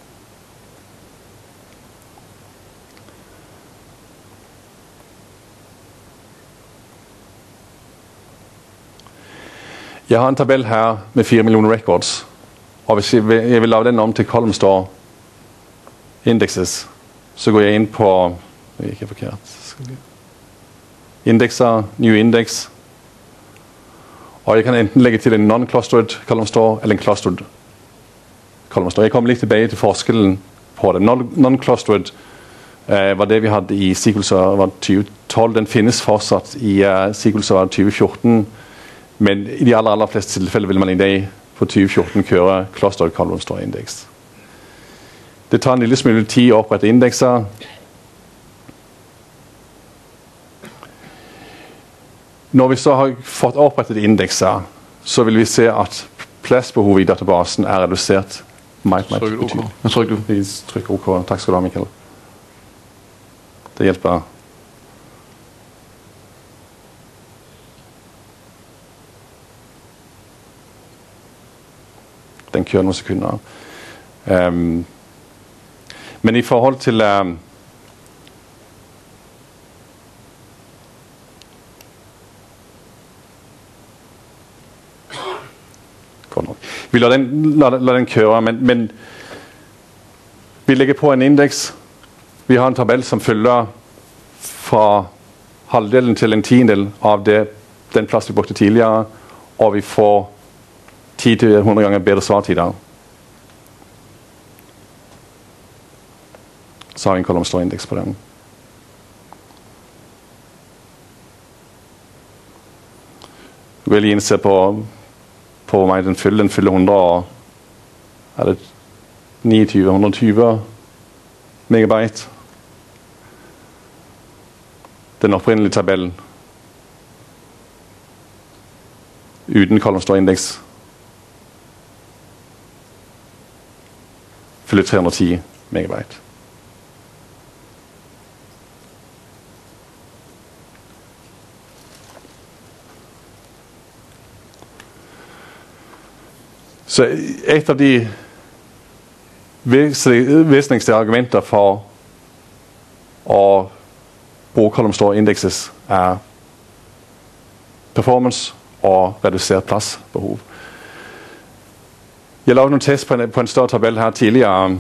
Speaker 1: Jeg har en tabell her med 4 millioner records. Og hvis jeg vil lage den om til Column Store Indexes, så går jeg inn på ikke forkert. Indekser, New Index. Og jeg kan enten legge til en non-clustered Column Store eller en clustered Column Store. Jeg kommer litt tilbake til forskjellen på det. Non-clustered var det vi hadde i SQL Server 2012. Den finnes fortsatt i SQL Server 2014. Men i de aller fleste tilfeller vil man i dag på 2014 køre Clustered Column Store Index. Det tar en lille smule tid å opprette indekser. Når vi så har fått opprettet indekser, så vil vi se at plassbehovet i databasen er redusert meget betydelig. Vi trykker OK. Takk skal du ha, Mikael. Det hjelper. Den kører noen sekunder. Men i forhold til Vi lar den køre, men vi legger på en indeks. Vi har en tabell som følger fra halvdelen til en tiendedel av den plass vi brukte tidligere, og vi får 10-100 ganger bedre svartider. Så har vi en column store indeks på den. Vil jeg innse på meg den fyller 100 og er det 29-120 megabyte. Den opprinnelige tabellen uten column store indeks fyller 310 megabyte. Så et av de vesentligste argumenter for å bruke column store indexes er performance og redusert plassbehov. Jeg lavede noen test på en større tabell her tidligere.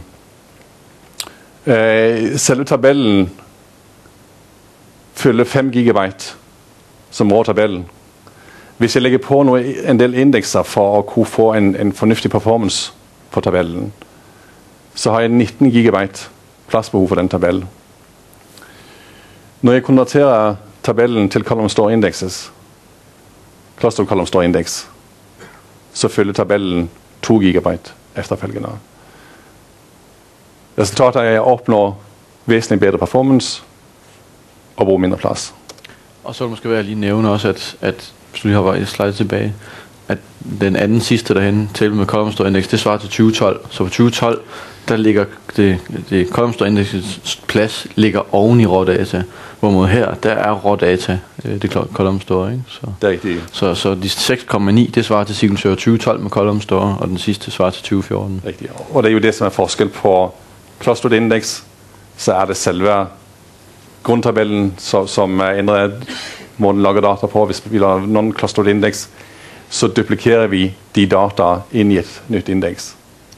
Speaker 1: Selve tabellen fyller 5 gigabyte som rå tabellen. Hvis jeg legger på en del indekser for å få en fornuftig performance på tabellen, så har jeg 19 gigabyte plassbehov for den tabellen. Når jeg konverterer tabellen til column store indexes, cluster column store index, så fyller tabellen 2 gigabyte efterfølgende. Resultatet er at jeg oppnår vesentlig bedre performance og bruger mindre plads.
Speaker 2: Og så vil det måske være at lige nævne også, at hvis du lige har et slide tilbage, at den anden sidste derhen, tale med column store index, det svarer til 2012. Så på 2012, der ligger det column store indexets plads ligger oven i rådata, hvorimod her, der er rådata, det column store, ikke? Så,
Speaker 1: det er rigtigt.
Speaker 2: Så de 6,9, det svarer til SQL Server 2012 med column store, og den sidste svarer til 2014.
Speaker 1: Rigtigt. Og det er jo det, som er forskel på clustered index, så er det selve grundtabellen, som er ændret måden lager data på. Hvis vi lager non-clustered index, så duplikerer vi de data inn i et nytt indeks.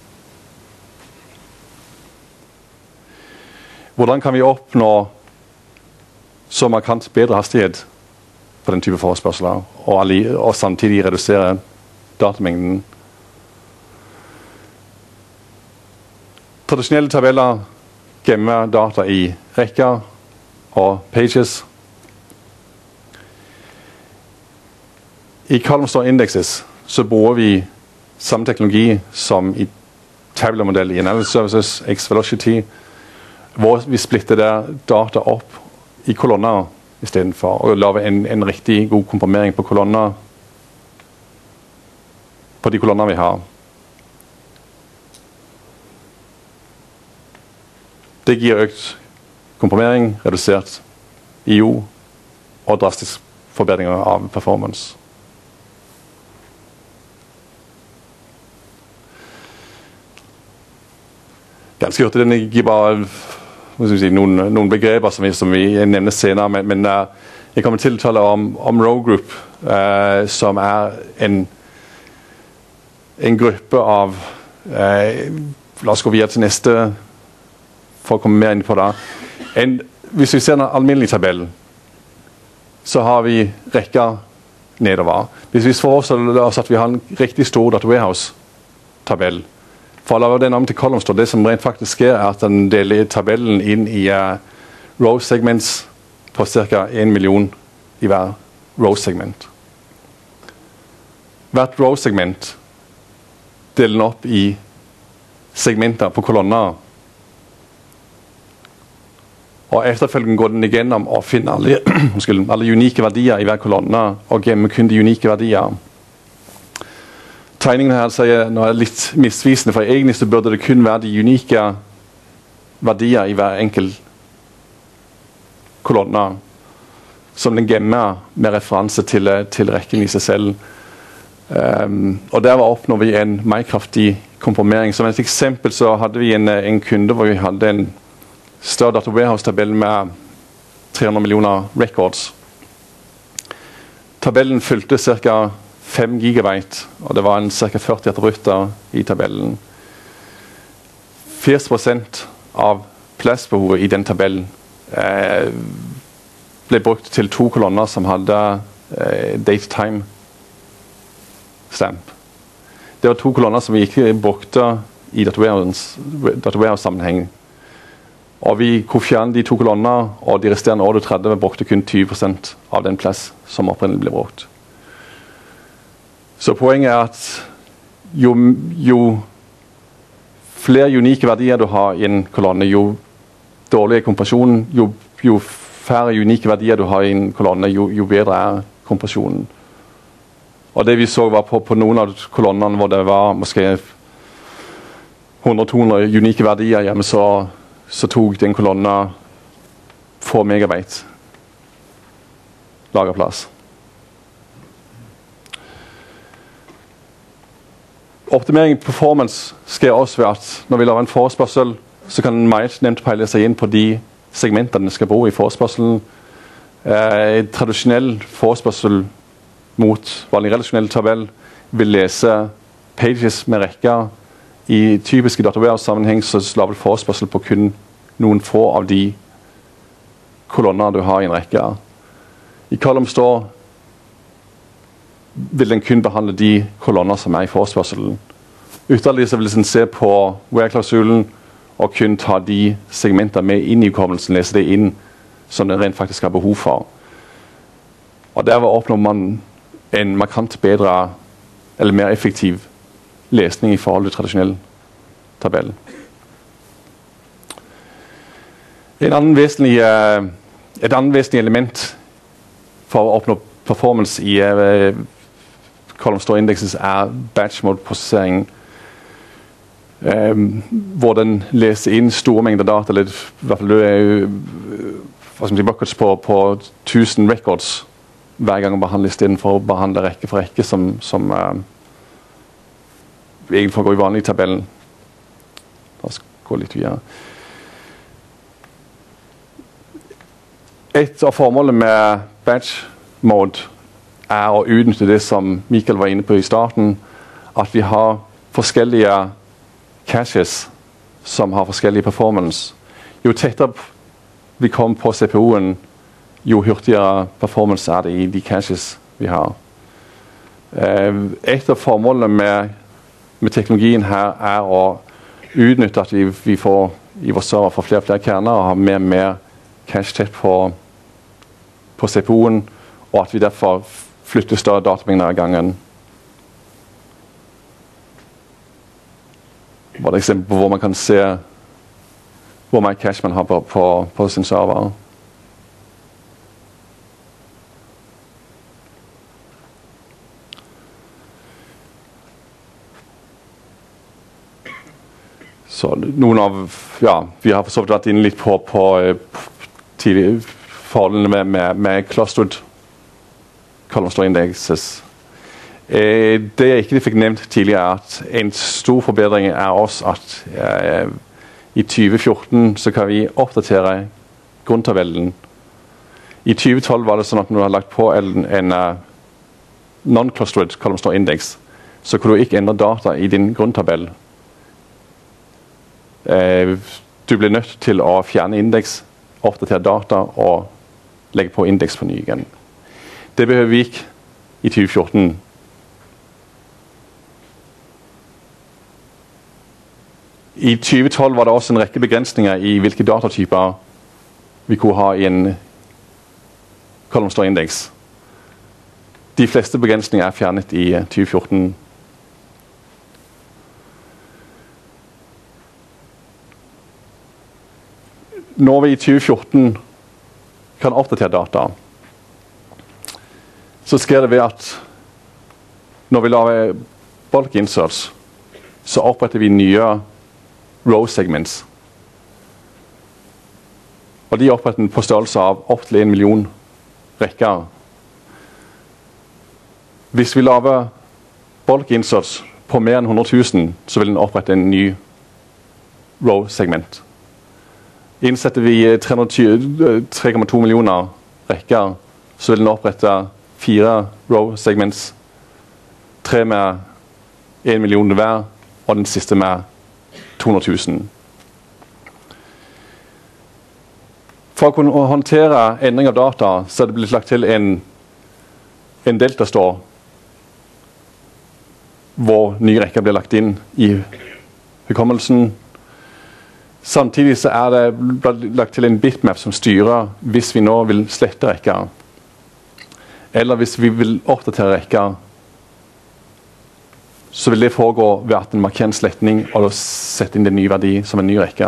Speaker 1: Hvordan kan vi oppnå så markant bedre hastighet på den type forespørsler, og samtidig redusere datamengden? Tradisjonelle tabeller gemmer data i rekker og pages. I column store indexes så bruger vi samme teknologi som i tabularmodell i Analysis Services, X-Velocity, hvor vi splitter data opp i kolonner i stedet for å lave en riktig god komprimering på kolonner, på de kolonner vi har. Det gir økt komprimering, redusert IO og drastisk forbedringer av performance. Ganske hurtig, den gir bare noen begreper som vi nevner senere, men jeg kommer til å tale om row group, som er en gruppe av la oss gå videre til neste for å komme mer inn på det. Hvis vi ser en alminnelig tabell, så har vi rekker nedover. Hvis vi forestiller oss at vi har en riktig stor data warehouse-tabell, for å lage den om til column store, det som rent faktisk sker, er at den deler tabellen inn i row segments på ca. 1 million i hver row segment. Hvert row segment deler den opp i segmenter på kolonner, og efterfølgende går den igjennom og finner alle unike verdier i hver kolonne og gemmer kun de unike verdier. Tegningen her sier nå er litt misvisende, for egentlig så burde det kun være de unike verdier i hver enkelt kolonne som den gemmer med referanse til rekken i seg selv. Og der oppnår vi en mer kraftig komprimering. Som et eksempel så hadde vi en kunde hvor vi hadde en større data warehouse-tabell med 300 millioner records. Tabellen fylte ca. 5 gigabyte, og det var en cirka 40 attributter i tabellen. 40% av plassbehovet i den tabellen ble brukt til 2 kolonner som hadde date-time stamp. Det var 2 kolonner som vi ikke brukte i datorwarehouse-sammenheng. Og vi kunne fjerne de 2 kolonner, og de resterende 38 brukte kun 20% av den plass som opprinnelig ble brukt. Så poenget er at jo flere unike verdier du har i en kolonne, jo dårligere kompresjon, jo færre unike verdier du har i en kolonne, jo bedre er kompresjonen. Og det vi så var på noen av kolonnene hvor det var måske 100-200 unike verdier, ja, men så tok den kolonna få megabyte lagerplass. Optimering i performance sker også ved at når vi lager en forespørsel, så kan den meget nemt peile seg inn på de segmentene den skal bo i forespørselen. Tradisjonell forespørsel mot vanlig relasjonell tabell vil lese pages med rekker. I typiske datorwarehouse-sammenheng så lager forespørsel på kun noen få av de kolonner du har i en rekke. I column store vil den kun behandle de kolonner som er i forespørselen. Ytterligere så vil den se på where-klausulen og kun ta de segmenter med inn i hukommelsen, lese det inn som den rent faktisk har behov for. Og der oppnår man en markant bedre eller mer effektiv lesning i forhold til tradisjonell tabell. Et annet vesentlig element for å oppnå performance i column store indexes er batch mode prosessering, hvor den leser inn store mengder data, eller i hvert fall buckets på 1000 records hver gang å behandle, i stedet for å behandle rekke for rekke som egentlig foregår i vanlig tabellen. La oss gå litt videre. Et av formålene med batch mode er å utnytte det som Mikael var inne på i starten, at vi har forskjellige caches som har forskjellige performance. Jo tettere vi kommer på CPU-en, jo hurtigere performance er det i de caches vi har. Et av formålene med teknologien her er å utnytte at vi får i vår server for flere og flere kerner og har mer og mer cache tett på CPU-en, og at vi derfor flytter større datamengder av gangen. Var det et eksempel på hvor man kan se hvor mye cache man har på sin server. Så noen av, vi har for så vidt vært inne litt på tidlig forholdene med clustered column store indexes. Det jeg ikke fikk nevnt tidligere er at en stor forbedring er også at i 2014 så kan vi oppdatere grunntabellen. I 2012 var det sånn at når du har lagt på en non-clustered column store index, så kan du ikke endre data i din grunntabell. Du blir nødt til å fjerne indeks, oppdatere data og legge på indeks på ny igjen. Det behøver vi ikke i 2014. I 2012 var det også en rekke begrensninger i hvilke datatyper vi kunne ha i en column store index. De fleste begrensninger er fjernet i 2014. Når vi i 2014 kan oppdatere data, så sker det ved at når vi lager bulk inserts, så oppretter vi nye row segments. Og de oppretter på størrelse av opp til 1 million rekker. Hvis vi lager bulk inserts på mer enn 100 000, så vil den opprette en ny row segment. Innsetter vi 3,2 millioner rekker, så vil den opprette 4 row segments. 3 med 1 million hver, og den siste med 200 000. For å kunne håndtere endring av data, så er det blitt lagt til en delta-store, hvor nye rekker blir lagt inn i hukommelsen. Samtidig så er det lagt til en bitmap som styrer hvis vi nå vil slette rekker, eller hvis vi vil oppdatere rekker, så vil det foregå ved at en markerer en sletning og setter inn den nye verdi som en ny rekke.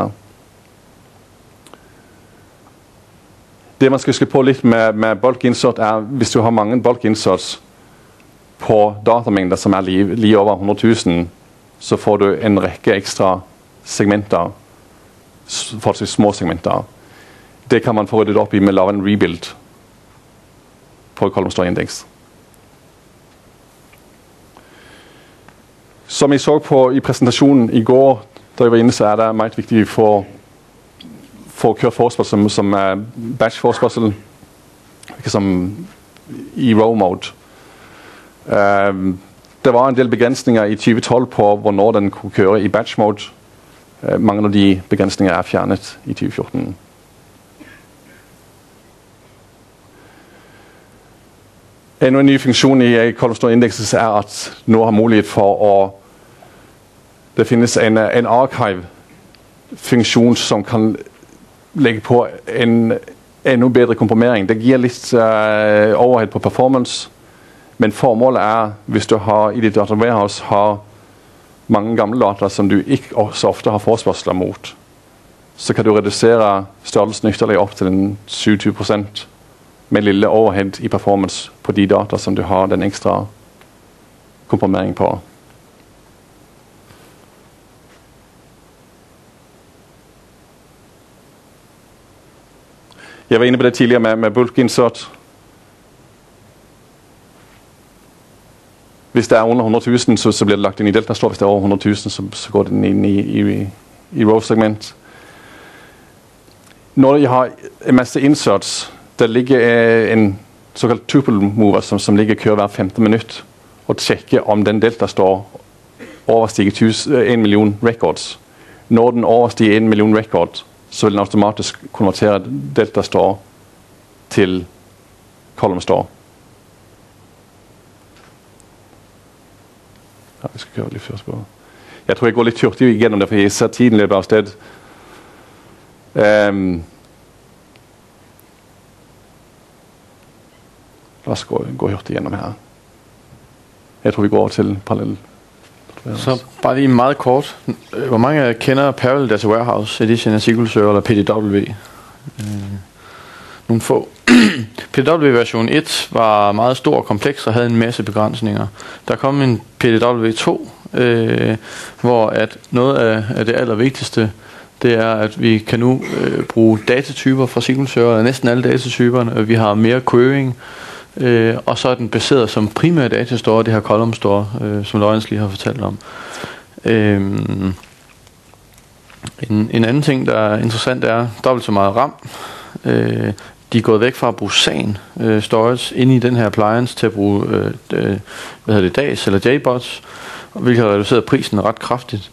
Speaker 1: Det man skal huske på litt med bulk insert er, hvis du har mange bulk inserts på datamengder som er lige over 100 000, så får du en rekke ekstra segmenter, forholdsvis små segmenter. Det kan man få ryddet opp i med å lage en rebuild på column store index. Som jeg så på i presentasjonen i går, da jeg var inne, så er det meget viktig for å køre forespørsel som batch forespørsel, ikke som i row mode. Det var en del begrensninger i 2012 på hvornår den kunne køre i batch mode. Mange av de begrensninger er fjernet i 2014. En ny funksjon i column store indexes er at nå har mulighet for det finnes en archive-funksjon som kan legge på en enda bedre komprimering. Det gir litt overhead på performance, men formålet er, hvis du i ditt data warehouse har mange gamle data som du ikke så ofte har forespørsler mot, så kan du redusere størrelsen ytterligere opp til 27% med lille overhead i performance på de data som du har den ekstra komprimering på. Jeg var inne på det tidligere med bulk insert. Hvis det er under 100 000, så blir det lagt inn i delta store. Hvis det er over 100 000, så går det inn i row-segment. Når jeg har en masse inserts, det ligger en såkalt tuple mover som ligger kør hver 15 minutt og sjekker om den delta store overstiger 1 million records. Når den overstiger 1 million records, så vil den automatisk konvertere delta store til column store. Ja, vi skal køre litt først på. Jeg tror jeg går litt hurtig igjennom det, for jeg ser tiden løper av sted. La oss gå hurtig gjennom her. Jeg tror vi går over til parallell.
Speaker 2: Så bare lige meget kort. Hvor mange kender Parallel Data Warehouse Edition af SQL Server eller PDW? Nogle få. PDW version 1 var meget stor og kompleks og havde en masse begrænsninger. Der kom en PDW 2, hvor at noget af det allervigtigste, det er, at vi kan nu bruge datatyper fra SQL Server, næsten alle datatyperne. Vi har mere querying, og så er den baseret som primær datastore, det her column store, som Lawrence lige har fortalt om. En anden ting, der er interessant, er dobbelt så meget RAM. De er gået væk fra at bruge SAN storage inde i den her appliance til at bruge DAS eller JBoss, hvilket har reduceret prisen ret kraftigt.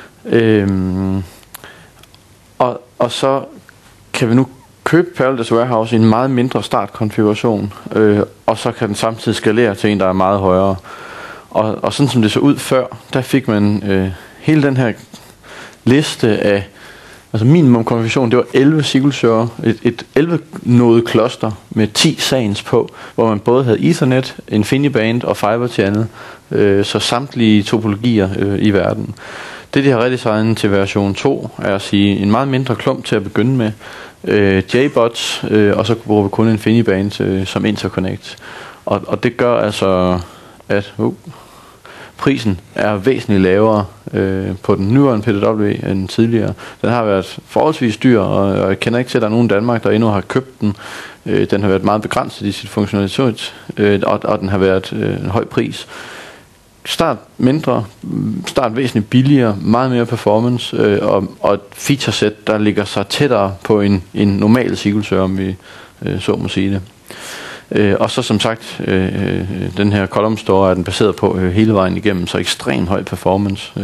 Speaker 2: Og så kan vi nu købe Parallel Data Warehouse i en meget mindre startkonfiguration, og så kan den samtidig skalere til en, der er meget højere. Og sådan som det så ud før, der fik man hele den her liste af, altså minimum konfiguration, det var 11 SQL Server, et 11-node cluster med 10 SANs på, hvor man både havde Ethernet, InfiniBand og Fiber Channel, så samtlige topologier i verden. Det de har redesignet til version 2 er at sige en meget mindre klump til at begynde med, JBots, og så bruger vi kun InfiniBand som interconnect. Og det gør altså, at prisen er væsentligt lavere på den nuværende PDW end tidligere. Den har været forholdsvis dyr, og jeg kender ikke til, at der er nogen i Danmark, der endnu har købt den. Den har været meget begrænset i sit funktionalitet, og den har været en høj pris. Start mindre, start væsentligt billigere, meget mere performance, og et featureset, der ligger sig tættere på en normal SQL Server, om vi så må sige det. Og så som sagt, den her column store er den baseret på hele vejen igennem, så ekstremt høj performance.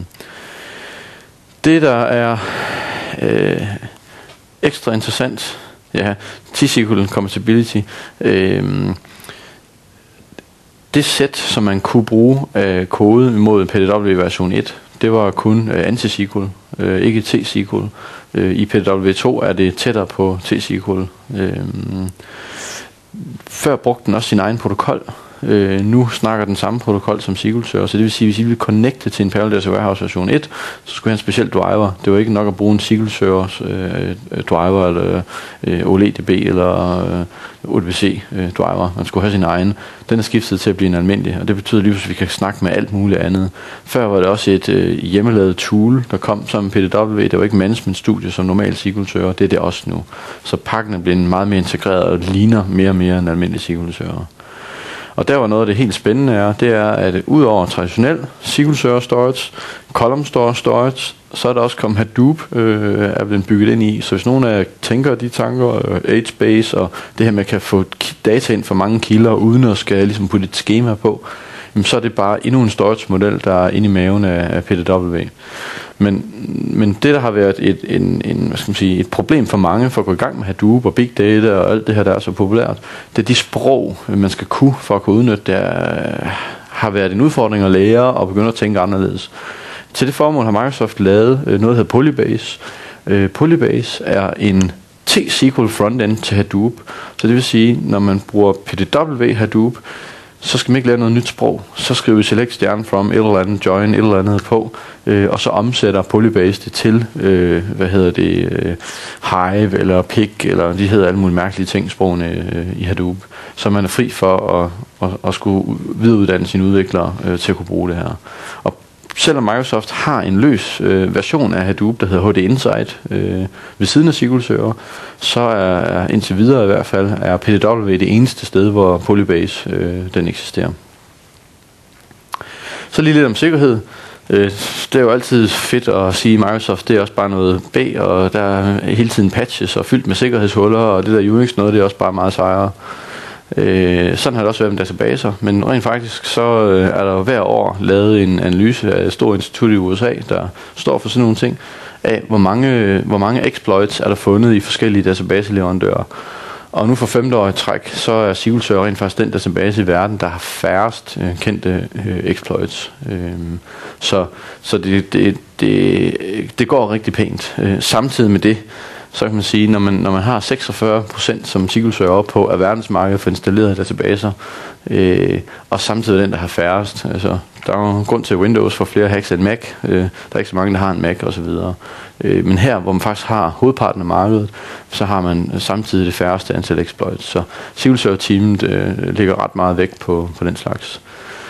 Speaker 2: Det der er ekstra interessant, T-SQL compatibility, det sæt, som man kunne bruge kode mod PDW version 1, det var kun anti-SQL, ikke T-SQL. I PDW2 er det tættere på T-SQL. Før brugte den også sin egen protokol. Nu snakker den samme protokol som SQL Server, så det vil sige, at hvis I vil connecte til en Parallel Data Warehouse version 1, så skulle have en speciel driver. Det var ikke nok at bruge en SQL Server driver, eller OLEDB, eller ODBC driver. Man skulle have sin egen. Den er skiftet til at blive en almindelig, og det betyder lige, at vi kan snakke med alt muligt andet. Før var det også et hjemmelavet tool, der kom sammen med PDW. Det var ikke management-studie som normal SQL Server. Det er det også nu. Så pakken er blevet meget mere integreret og ligner mere og mere en almindelig SQL Server. Og der var noget af det helt spændende det er, at udover traditionel SQL Server storage, column storage, så er der også kommet Hadoop, er blevet bygget ind i. Så hvis nogen af jer tænker de tanker, HBase og det her med at kan få data ind fra mange kilder, uden at skal ligesom putte et skema på, så er det bare endnu en storage model, der er inde i maven af PDW. Men det, der har været et problem for mange for at gå i gang med Hadoop og Big Data og alt det her, der er så populært, det er de sprog, man skal kunne for at kunne udnytte det, har været en udfordring at lære og begynde at tænke anderledes. Til det formål har Microsoft lavet noget, der hedder Polybase. Polybase er en T-SQL frontend til Hadoop, så det vil sige, når man bruger PDW Hadoop, så skal man ikke lære noget nyt sprog. Så skriver vi select stjerne from et eller andet, join et eller andet på, og så omsætter Polybase det til, Hive eller Pig, eller de hedder alle mulige mærkelige ting, sprogene i Hadoop. Så man er fri for at skulle videreuddanne sine udviklere til at kunne bruge det her. Og selvom Microsoft har en løs version af Hadoop, der hedder HD Insight, ved siden af SQL Server, så er indtil videre i hvert fald, er PDW det eneste sted, hvor Polybase den eksisterer. Så lige lidt om sikkerhed. Det er jo altid fedt at sige, at Microsoft det er også bare noget B, og der er hele tiden patches og fyldt med sikkerhedshuller, og det der Unix noget, det er også bare meget sejere. Sådan har det også været med databaser, men rent faktisk så er der hver år lavet en analyse af et stort institut i USA, der står for sådan nogle ting, af hvor mange exploits er der fundet i forskellige databaseleverandører. Og nu for 5. år i træk, så er SQL Server rent faktisk den database i verden, der har færrest kendte exploits. Så det går rigtig pænt. Samtidig med det, så kan man sige, når man har 46% som SQL Server på af verdensmarkedet for installerede databaser, og samtidig den, der har færrest. Altså, der er jo grund til, at Windows får flere hacks end Mac. Der er ikke så mange, der har en Mac osv. Men her, hvor man faktisk har hovedparten af markedet, så har man samtidig det færreste antal exploits. Så SQL Server-teamet ligger ret meget vægt på den slags.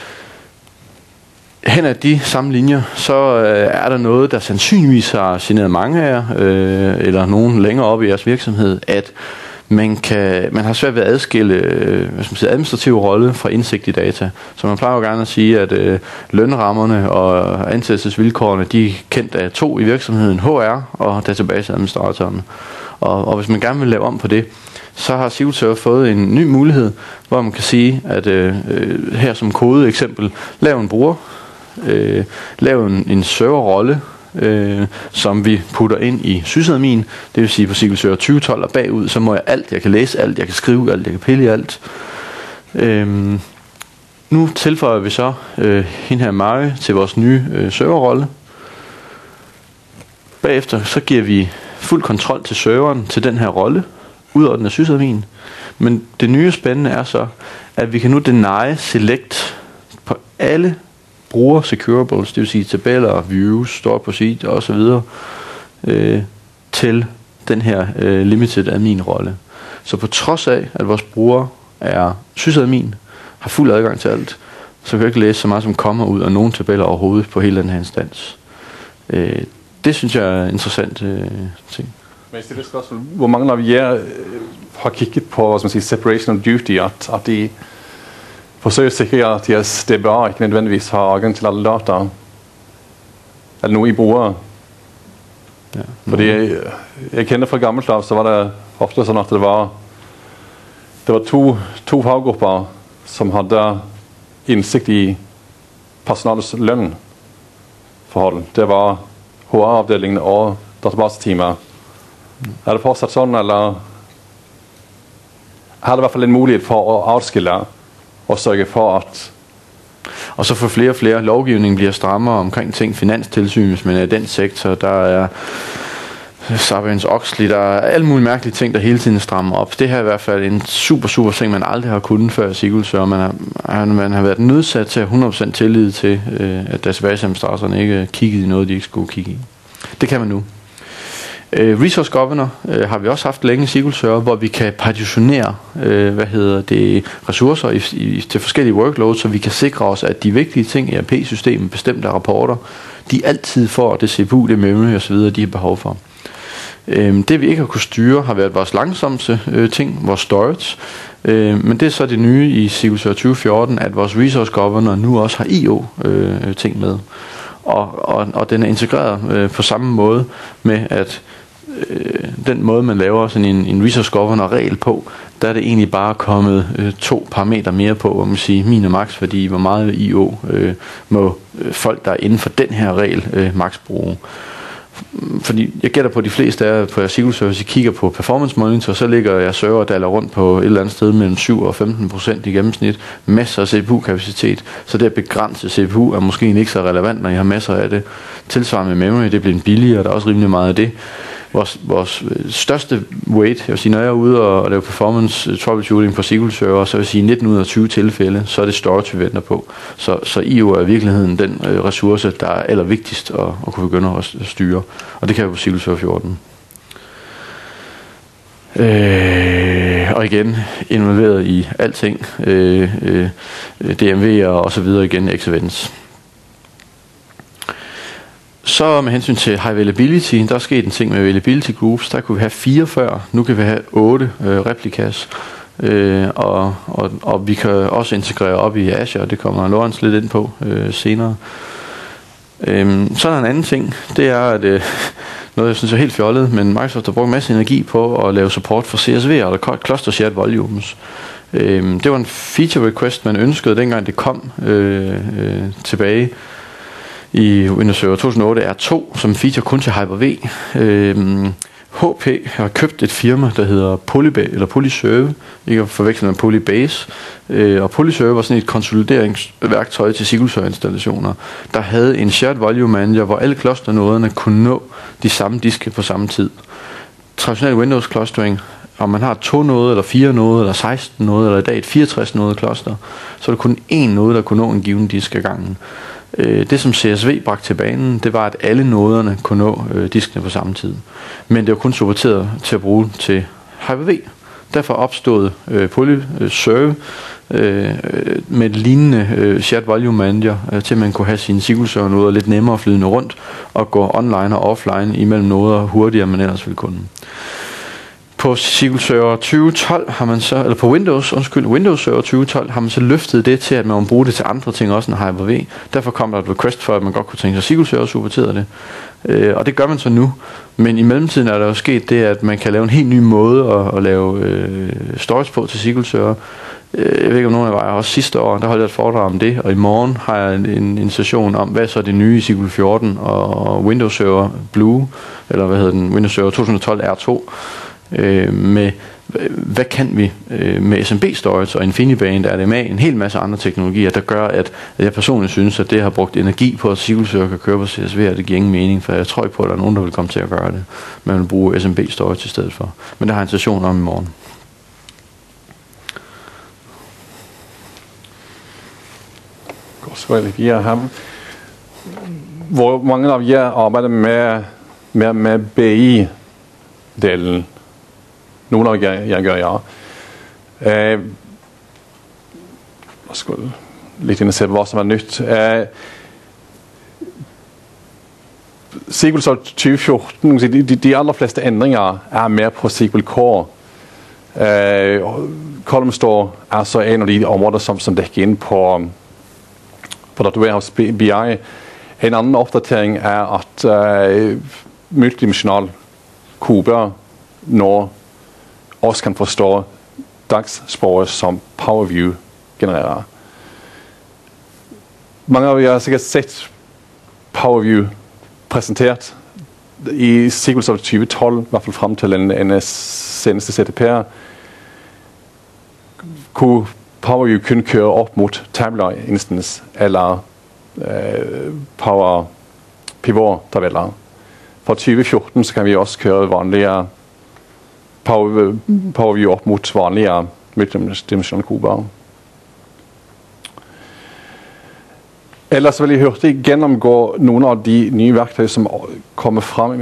Speaker 2: Hen ad de samme linjer, så er der noget, der sandsynligvis har generet mange af jer, eller nogen længere op i jeres virksomhed, at man har svært ved at adskille administrativ rolle fra indsigt i data. Så man plejer jo gerne at sige, at lønrammerne og ansættelsesvilkårene, de er kendt af 2 i virksomheden, HR og databaseadministratoren. Og hvis man gerne vil lave om på det, så har SQL Server fået en ny mulighed, hvor man kan sige, at her som kode eksempel, lav en bruger, lav en serverrolle, som vi putter ind i sysadmin. Det vil sige på SQL Server 2012 og bagud, så må jeg alt, jeg kan læse alt, jeg kan skrive alt, jeg kan pille i alt. Nu tilføjer vi så hende her Mari til vores nye serverrolle. Bagefter så giver vi fuld kontrol til serveren til den her rolle, ud over den af sysadmin. Men det nye spændende er så, at vi kan nu deny select på alle bruger securables, det vil sige tabeller, views, store procedure og så videre, til den her limited admin rolle. Så på trods af, at vores bruger er sysadmin, har fuld adgang til alt, så kan jeg ikke læse så meget som kommer ud af nogle tabeller overhovedet på hele den her instans. Det synes jeg er interessant ting.
Speaker 1: Men jeg stiller spørgsmål, hvor mange af jer har kigget på, hvad skal man sige, separation of duty, at de forsøger at sikre, at deres DBA ikke nødvendigvis har adgang til alle data? Er det nogen, I bruger? Ja, fordi jeg kender fra gammelt af, så var det ofte sådan, at det var det var to faggrupper, som havde indsigt i personalets lønforhold. Det var HR-afdelingen og databaseteamet. Er det fortsat sådan, eller har det i hvert fald en mulighed for at adskille og sørge for, at...
Speaker 2: Og så for flere og flere lovgivning bliver strammere omkring ting, finanstilsyn, hvis man er i den sektor, der er Sarbanes-Oxley, der er alle mulige mærkelige ting, der hele tiden strammer op. Det her er i hvert fald en super ting, man aldrig har kunnet før SQL Server. Man har været nødsat til at 100% tillid til, at databaseadministratorerne ikke kiggede i noget, de ikke skulle kigge i. Det kan man nu. Resource Governor har vi også haft længe i SQL Server, hvor vi kan partitionere ressourcer til forskellige workloads, så vi kan sikre os, at de vigtige ting i ERP-systemet, bestemte rapporter, de altid får det CPU, det memory osv., de har behov for. Det vi ikke har kunnet styre, har været vores langsomste ting, vores storage. Men det er så det nye i SQL Server 2014, at vores Resource Governor nu også har IO-ting med. Og den er integreret på samme måde med, at den måde, man laver sådan en Resource Governor-regel på, der er det egentlig bare kommet 2 parametre mere på, hvor man siger min og max, fordi hvor meget IO må folk, der er inden for den her regel, max bruge. Fordi jeg gætter på de fleste af på SQL Server, hvis I kigger på Performance Monitor, så ligger jeg server, der er rundt på et eller andet sted mellem 7 og 15% i gennemsnit. Masser af CPU-kapacitet, så det at begrænse CPU er måske ikke så relevant, når I har masser af det. Tilsvarende med memory, det bliver billigere, der er også rimelig meget af det. Vores største weight, jeg vil sige, når jeg er ude og lave performance troubleshooting på SQL Server, så vil jeg sige 19 ud af 20 tilfælde, så er det storage, vi venter på. Så IO er i virkeligheden den ressource, der er allervigtigst at kunne begynde at styre. Og det kan vi på SQL Server 14. Og igen, involveret i alting, DMV'er og så videre igen, X-Events. Så med hensyn til high availability, der er sket en ting med availability groups. Der kunne vi have 4 før, nu kan vi have 8 replikas. Og vi kan også integrere op i Azure, det kommer Lawrence lidt ind på senere. Så er der en anden ting, det er, at noget jeg synes er helt fjollet, men Microsoft har brugt en masse energi på at lave support for CSV og Cluster Shared Volumes. Det var en feature request, man ønskede dengang det kom tilbage i Windows Server 2008 R2 som feature kun til Hyper-V. HP har købt et firma, der hedder Polyserve, ikke at forveksle med Polybase. Og Polyserve var sådan et konsolideringsværktøj til SQL Server installationer, der havde en shared volume manager, hvor alle clusternoderne kunne nå de samme diske på samme tid. Traditionel Windows clustering, om man har 2 noder, eller 4 noder, eller 16 noder, eller i dag et 64 noder cluster, så er det kun én node, der kunne nå en given disk ad gangen. Det som CSV bragte til banen, det var, at alle noderne kunne nå diskene på samme tid. Men det var kun supporteret til at bruge til Hyper-V. Derfor opstod Polyserve med et lignende shared volume manager, til at man kunne have sine SQL Server noder lidt nemmere flydende rundt og gå online og offline imellem noder hurtigere, end man ellers ville kunne. På SQL Server 2012 har man så, eller på Windows Server 2012 har man så løftet det til, at man må bruge det til andre ting også end Hyper-V. Derfor kom der et request for, at man godt kunne tænke sig, at SQL Server supporterede det. Og det gør man så nu. Men i mellemtiden er der jo sket det, at man kan lave en helt ny måde at lave storage på til SQL Server. Jeg ved ikke om nogen af jer også sidste år, der holdt jeg et foredrag om det, og i morgen har jeg en session om, hvad så er det nye i SQL 14 og Windows Server Blue, eller Windows Server 2012 R2. Med hvad kan vi med SMB storage og InfiniBand, RDMA, en hel masse andre teknologier, der gør, at jeg personligt synes, at det har brugt energi på, at SQL Server kan køre på CSV, og det giver ingen mening, for jeg tror ikke på, at der er nogen, der vil komme til at gøre det. Man vil bruge SMB storage i stedet for. Men der har jeg en session om i morgen.
Speaker 1: Godt, så vil jeg give ham. Hvor mange af jer arbejder med BI-delen? Nogle af jer gør jeg. Jeg skulle lidt ind og se, hvad som er nyt. SQL Server 2014, de allerfleste ændringer er mere på SQL Core. Column Store er så en af de områder, som dækker ind på Data Warehouse BI. En anden opdatering er, at multidimensional kuber når også kan forstå dagssporet som PowerView genererer. Mange av jer har sikkert sett PowerView presentert i SQL Server 2012, i hvert fall frem til en seneste CTP, hvor PowerView kun kører opp mot Tabular Instance eller Power Pivot-tabeller. Fra 2014 så kan vi også køre vanlige PowerView opp mot vanlige multidimensionale kuber. Ellers vil jeg hurtig gjennomgå noen av de nye verktøy som kommer frem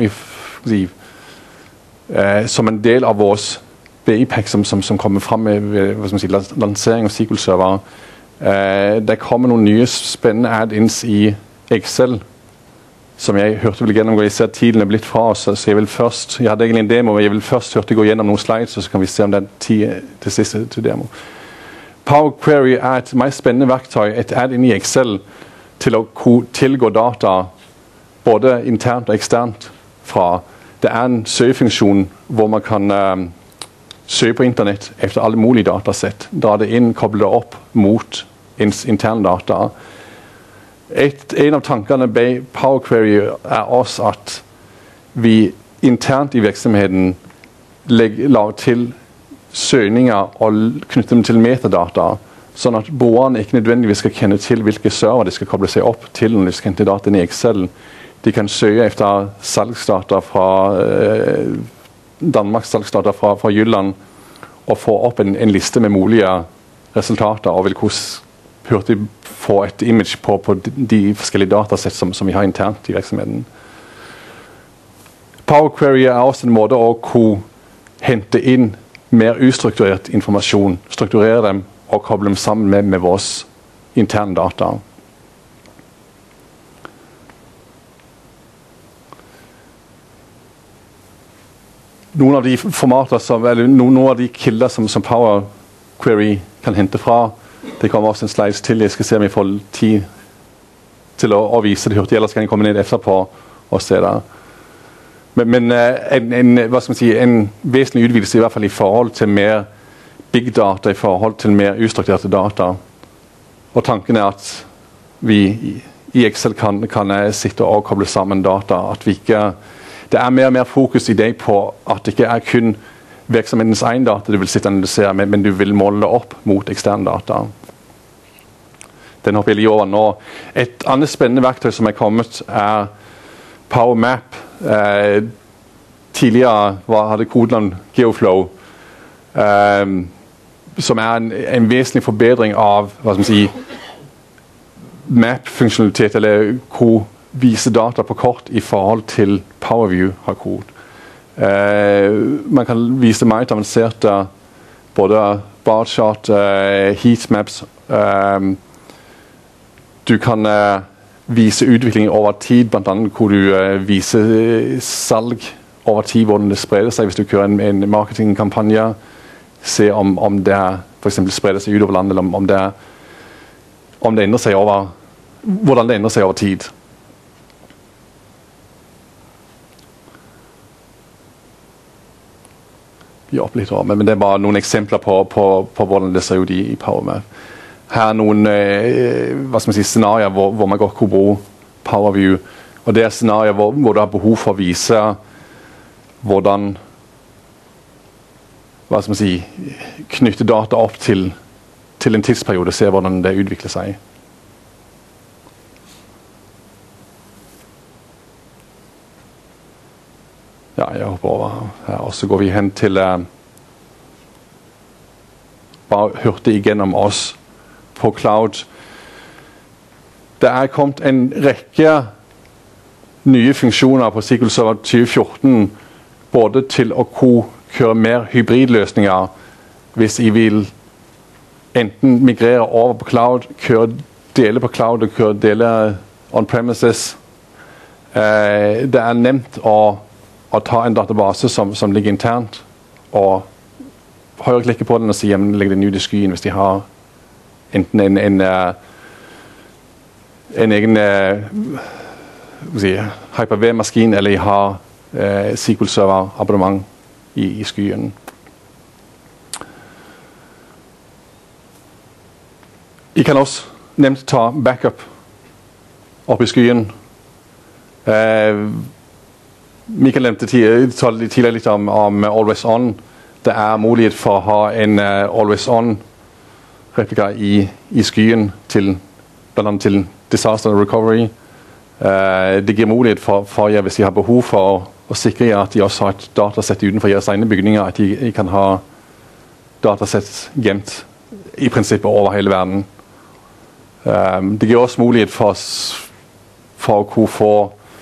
Speaker 1: som en del av vår BI-pack som kommer frem med lansering av SQL Server. Det kommer noen nye spennende add-ins i Excel som jeg hørte vil gjennomgå. Jeg ser tiden er blitt fra oss, så jeg hadde egentlig en demo, men jeg vil først hørte gå gjennom noen slides, så kan vi se om det er tid til siste til demo. Power Query er et mer spennende verktøy, et add-in i Excel, til å tilgå data både internt og eksternt fra. Det er en søkefunksjon hvor man kan søke på internett efter alle mulige datasett, dra det inn, koble det opp mot interne data. En av tankene bak Power Query er også at vi internt i virksomheten lager til søkninger og knytter dem til metadata, sånn at brukerne ikke nødvendigvis skal kjenne til hvilke server de skal koble seg opp til når de skal hente dataen i Excel. De kan søke efter salgsdata fra Danmarks salgsdata fra Jylland og få opp en liste med mulige resultater og vil hurtig få et image på de forskjellige datasett som vi har internt i virksomheten. Power Query er også en måte å hente inn mer ustrukturert informasjon, strukturere dem og koble dem sammen med våre interne data. Noen av de formater noen av de kilder som Power Query kan hente fra, det kommer også en slides til. Jeg skal se om jeg får tid til å vise det hurtig, ellers kan jeg komme ned etterpå og se det. Men en vesentlig utvidelse i hvert fall i forhold til mer big data, i forhold til mer ustrukturerte data. Og tanken er at vi i Excel kan sitte og koble sammen data. At vi ikke, det er mer og mer fokus i det på at det ikke er kun virksomhetens egen data du vil sitte og analysere, men du vil måle det opp mot eksterne data. Den hopper jeg lige over nå. Et annet spennende verktøy som er kommet er Power Map. Tidligere hadde kodenavn Geoflow, som er en vesentlig forbedring av map-funksjonalitet, eller vise data på kort i forhold til PowerView har kod. Man kan vise mer avanserte både bar chart, heatmaps. Du kan vise utvikling over tid, blant annet hvor du viser salg over tid, hvordan det spreder seg hvis du kører en marketingkampanje. Se om det for eksempel spreder seg utover landet, eller om det endrer seg hvordan det endrer seg over tid. Men det er bare noen eksempler på hvordan det ser ut i PowerMap. Her er noen scenarier hvor man godt kan bruke PowerView, og det er scenarier hvor du har behov for å vise hvordan knytte data opp til en tidsperiode, se hvordan det utvikler seg. Ja, jeg hopper over her, og så går vi hen til bare hurtig igjennom oss på cloud. Det er kommet en rekke nye funksjoner på SQL Server 2014, både til å køre mer hybridløsninger hvis jeg vil enten migrere over på cloud, køre deler på cloud og køre deler on-premises. Det er nemt å ta en database som ligger internt og høyreklikke på den og si at legg den ut i skyen hvis de har enten en egen Hyper-V-maskin eller de har SQL Server abonnement i skyen. I kan også nemt ta backup opp i skyen. Mikael nevnte tidligere litt om Always On. Det mulighet for å ha en Always On-replika i skyen blant annet til disaster recovery. Det gir mulighet for hvis de har behov for å sikre at de også har et datasett utenfor deres egne bygninger, at de kan ha datasett gjemt i prinsippet over hele verden. Det gir også mulighet for å kunne få,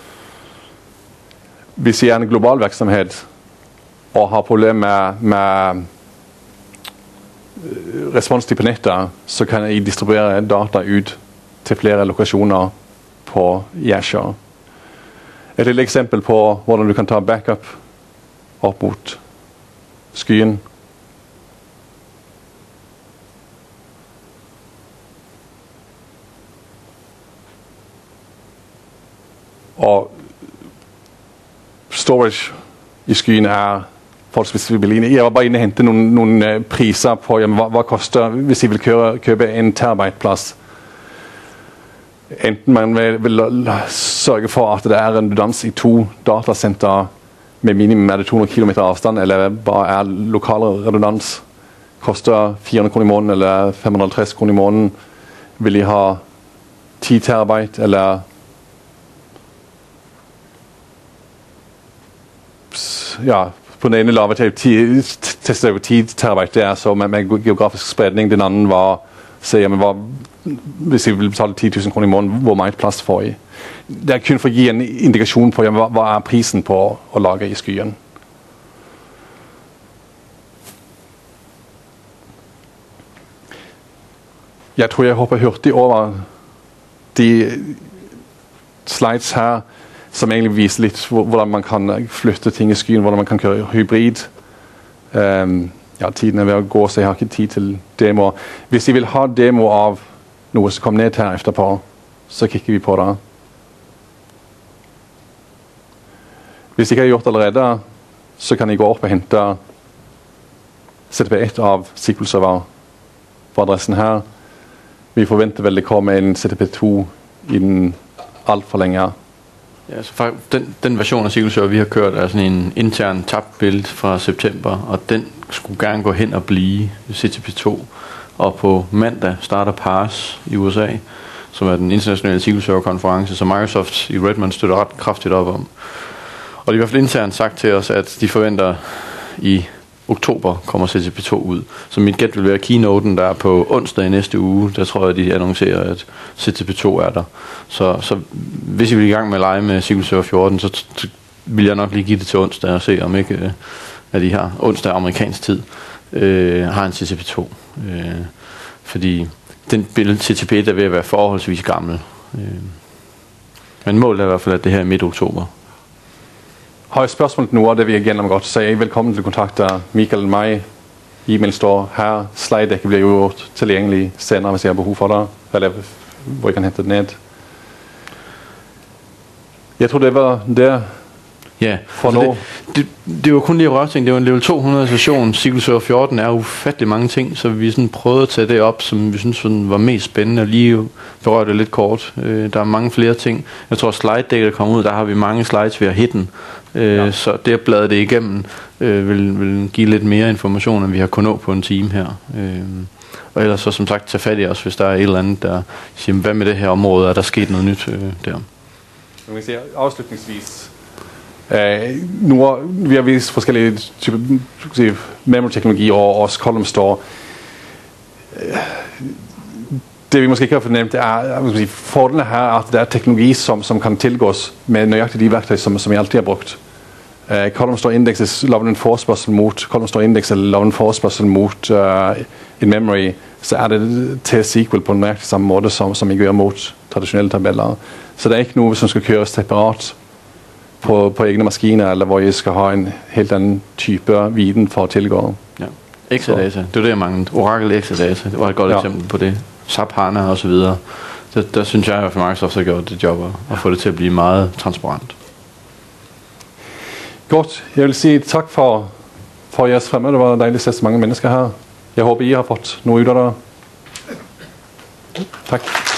Speaker 1: hvis jeg en global virksomhet og har problemer med responstid på nettet, så kan jeg distribuere data ut til flere lokasjoner på Azure. Et lille eksempel på hvordan du kan ta backup opp mot skyen. Og storage i skyen forholdsvis billig. Jeg var bare inne og hentet noen priser på hva koster hvis jeg vil kjøpe 1 terabyte plass. Enten man vil sørge for at det en redundans i 2 datasenter med minimum 200 km avstand, eller bare lokal redundans, koster 400 kroner i måneden eller 550 kroner i måneden. Vil de ha 10 terabyte eller på den ene lave testet jeg 10 terabyte, det så med geografisk spredning. Den andre var hvis jeg vil betale 10 000 kroner i måneden, hvor meget plass får jeg? Det kun for å gi en indikasjon på hva prisen på å lage i skyen. Jeg tror jeg hopper hurtig over de slides her, som egentlig viser litt hvordan man kan flytte ting i skyen, hvordan man kan kjøre hybrid. Tiden ved å gå, så jeg har ikke tid til demo. Hvis jeg vil ha demo av noe som kommer ned her etterpå, så kikker vi på det. Hvis jeg ikke har gjort det allerede, så kan jeg gå opp og hente CTP1 av SQL Server på adressen her. Vi forventer vel det kommer en CTP2 innen alt for lenge.
Speaker 2: Ja, så den version af SQL Server, vi har kørt, er sådan en intern tabt build fra september, og den skulle gerne gå hen og blive CTP2. Og på mandag starter PARS i USA, som den internationale SQL Server-konference, som Microsoft i Redmond støtter ret kraftigt op om. Og de har i hvert fald internt sagt til os, at de forventer i oktober kommer CTP2 ud. Så mit gæt vil være keynoten, der på onsdag i næste uge. Der tror jeg, de annoncerer, at CTP2 der. Så hvis I vil i gang med at lege med SQL Server 14, så vil jeg nok lige give det til onsdag og se, om ikke at de har onsdag amerikansk tid har en CTP2. Fordi den billede CTP er ved at være forholdsvis gammel. Men målet i hvert fald, at det her midt oktober.
Speaker 1: Har jeg spørsmål til noe av det vi har gjennomgått, så er jeg velkommen til å kontakte Mikael og meg. E-mail står her. Slide-dekket blir gjort tilgjengelig senere hvis jeg har behov for det, eller hvor jeg kan hente det ned. Jeg tror det var det.
Speaker 2: Ja, for nå. Det var kun lige rørting. Det var en level 200 session. SQL Server 14 ufattelig mange ting, så vi sådan prøvede at tage det op, som vi synes var mest spændende, og lige berøre det lidt kort. Der er mange flere ting. Jeg tror, slide-dækket der kommer ud, der har vi mange slides, vi har hidden. Så det at bladre det igennem vil give lidt mere information, end vi har kunnet nå på en time her. Og ellers så som sagt tage fat i os, hvis der er et eller andet, der siger, hvad med det her område, er der sket noget nyt der?
Speaker 1: Man kan sige afslutningsvis, vi har vist forskellige typer memory-teknologi og også column store. Det vi måske ikke har fornemt er fordelen her, at det er teknologi som kan tilgås med nøjagtigt de værktøj, som jeg alltid har brugt. Column store indekses laver en forespørgsel mot column store indeks eller laver en forespørgsel mot en memory, så det til SQL på nøjagtigt samme måde, som jeg gør mot traditionelle tabeller. Så det er ikke noe som skal køres separat på egne maskiner, eller hvor jeg skal ha en helt annen type viden for å tilgå.
Speaker 2: Ja. Exadata, det var det jeg manglede. Oracle Exadata, det var et godt eksempel på det. SAP HANA og så videre. Der synes jeg, at Microsoft har gjort det job at få det til at blive meget transparent.
Speaker 1: Godt. Jeg vil sige tak for jeres fremme. Det var dejligt at se så mange mennesker her. Jeg håper, I har fått noe ut av det. Tak.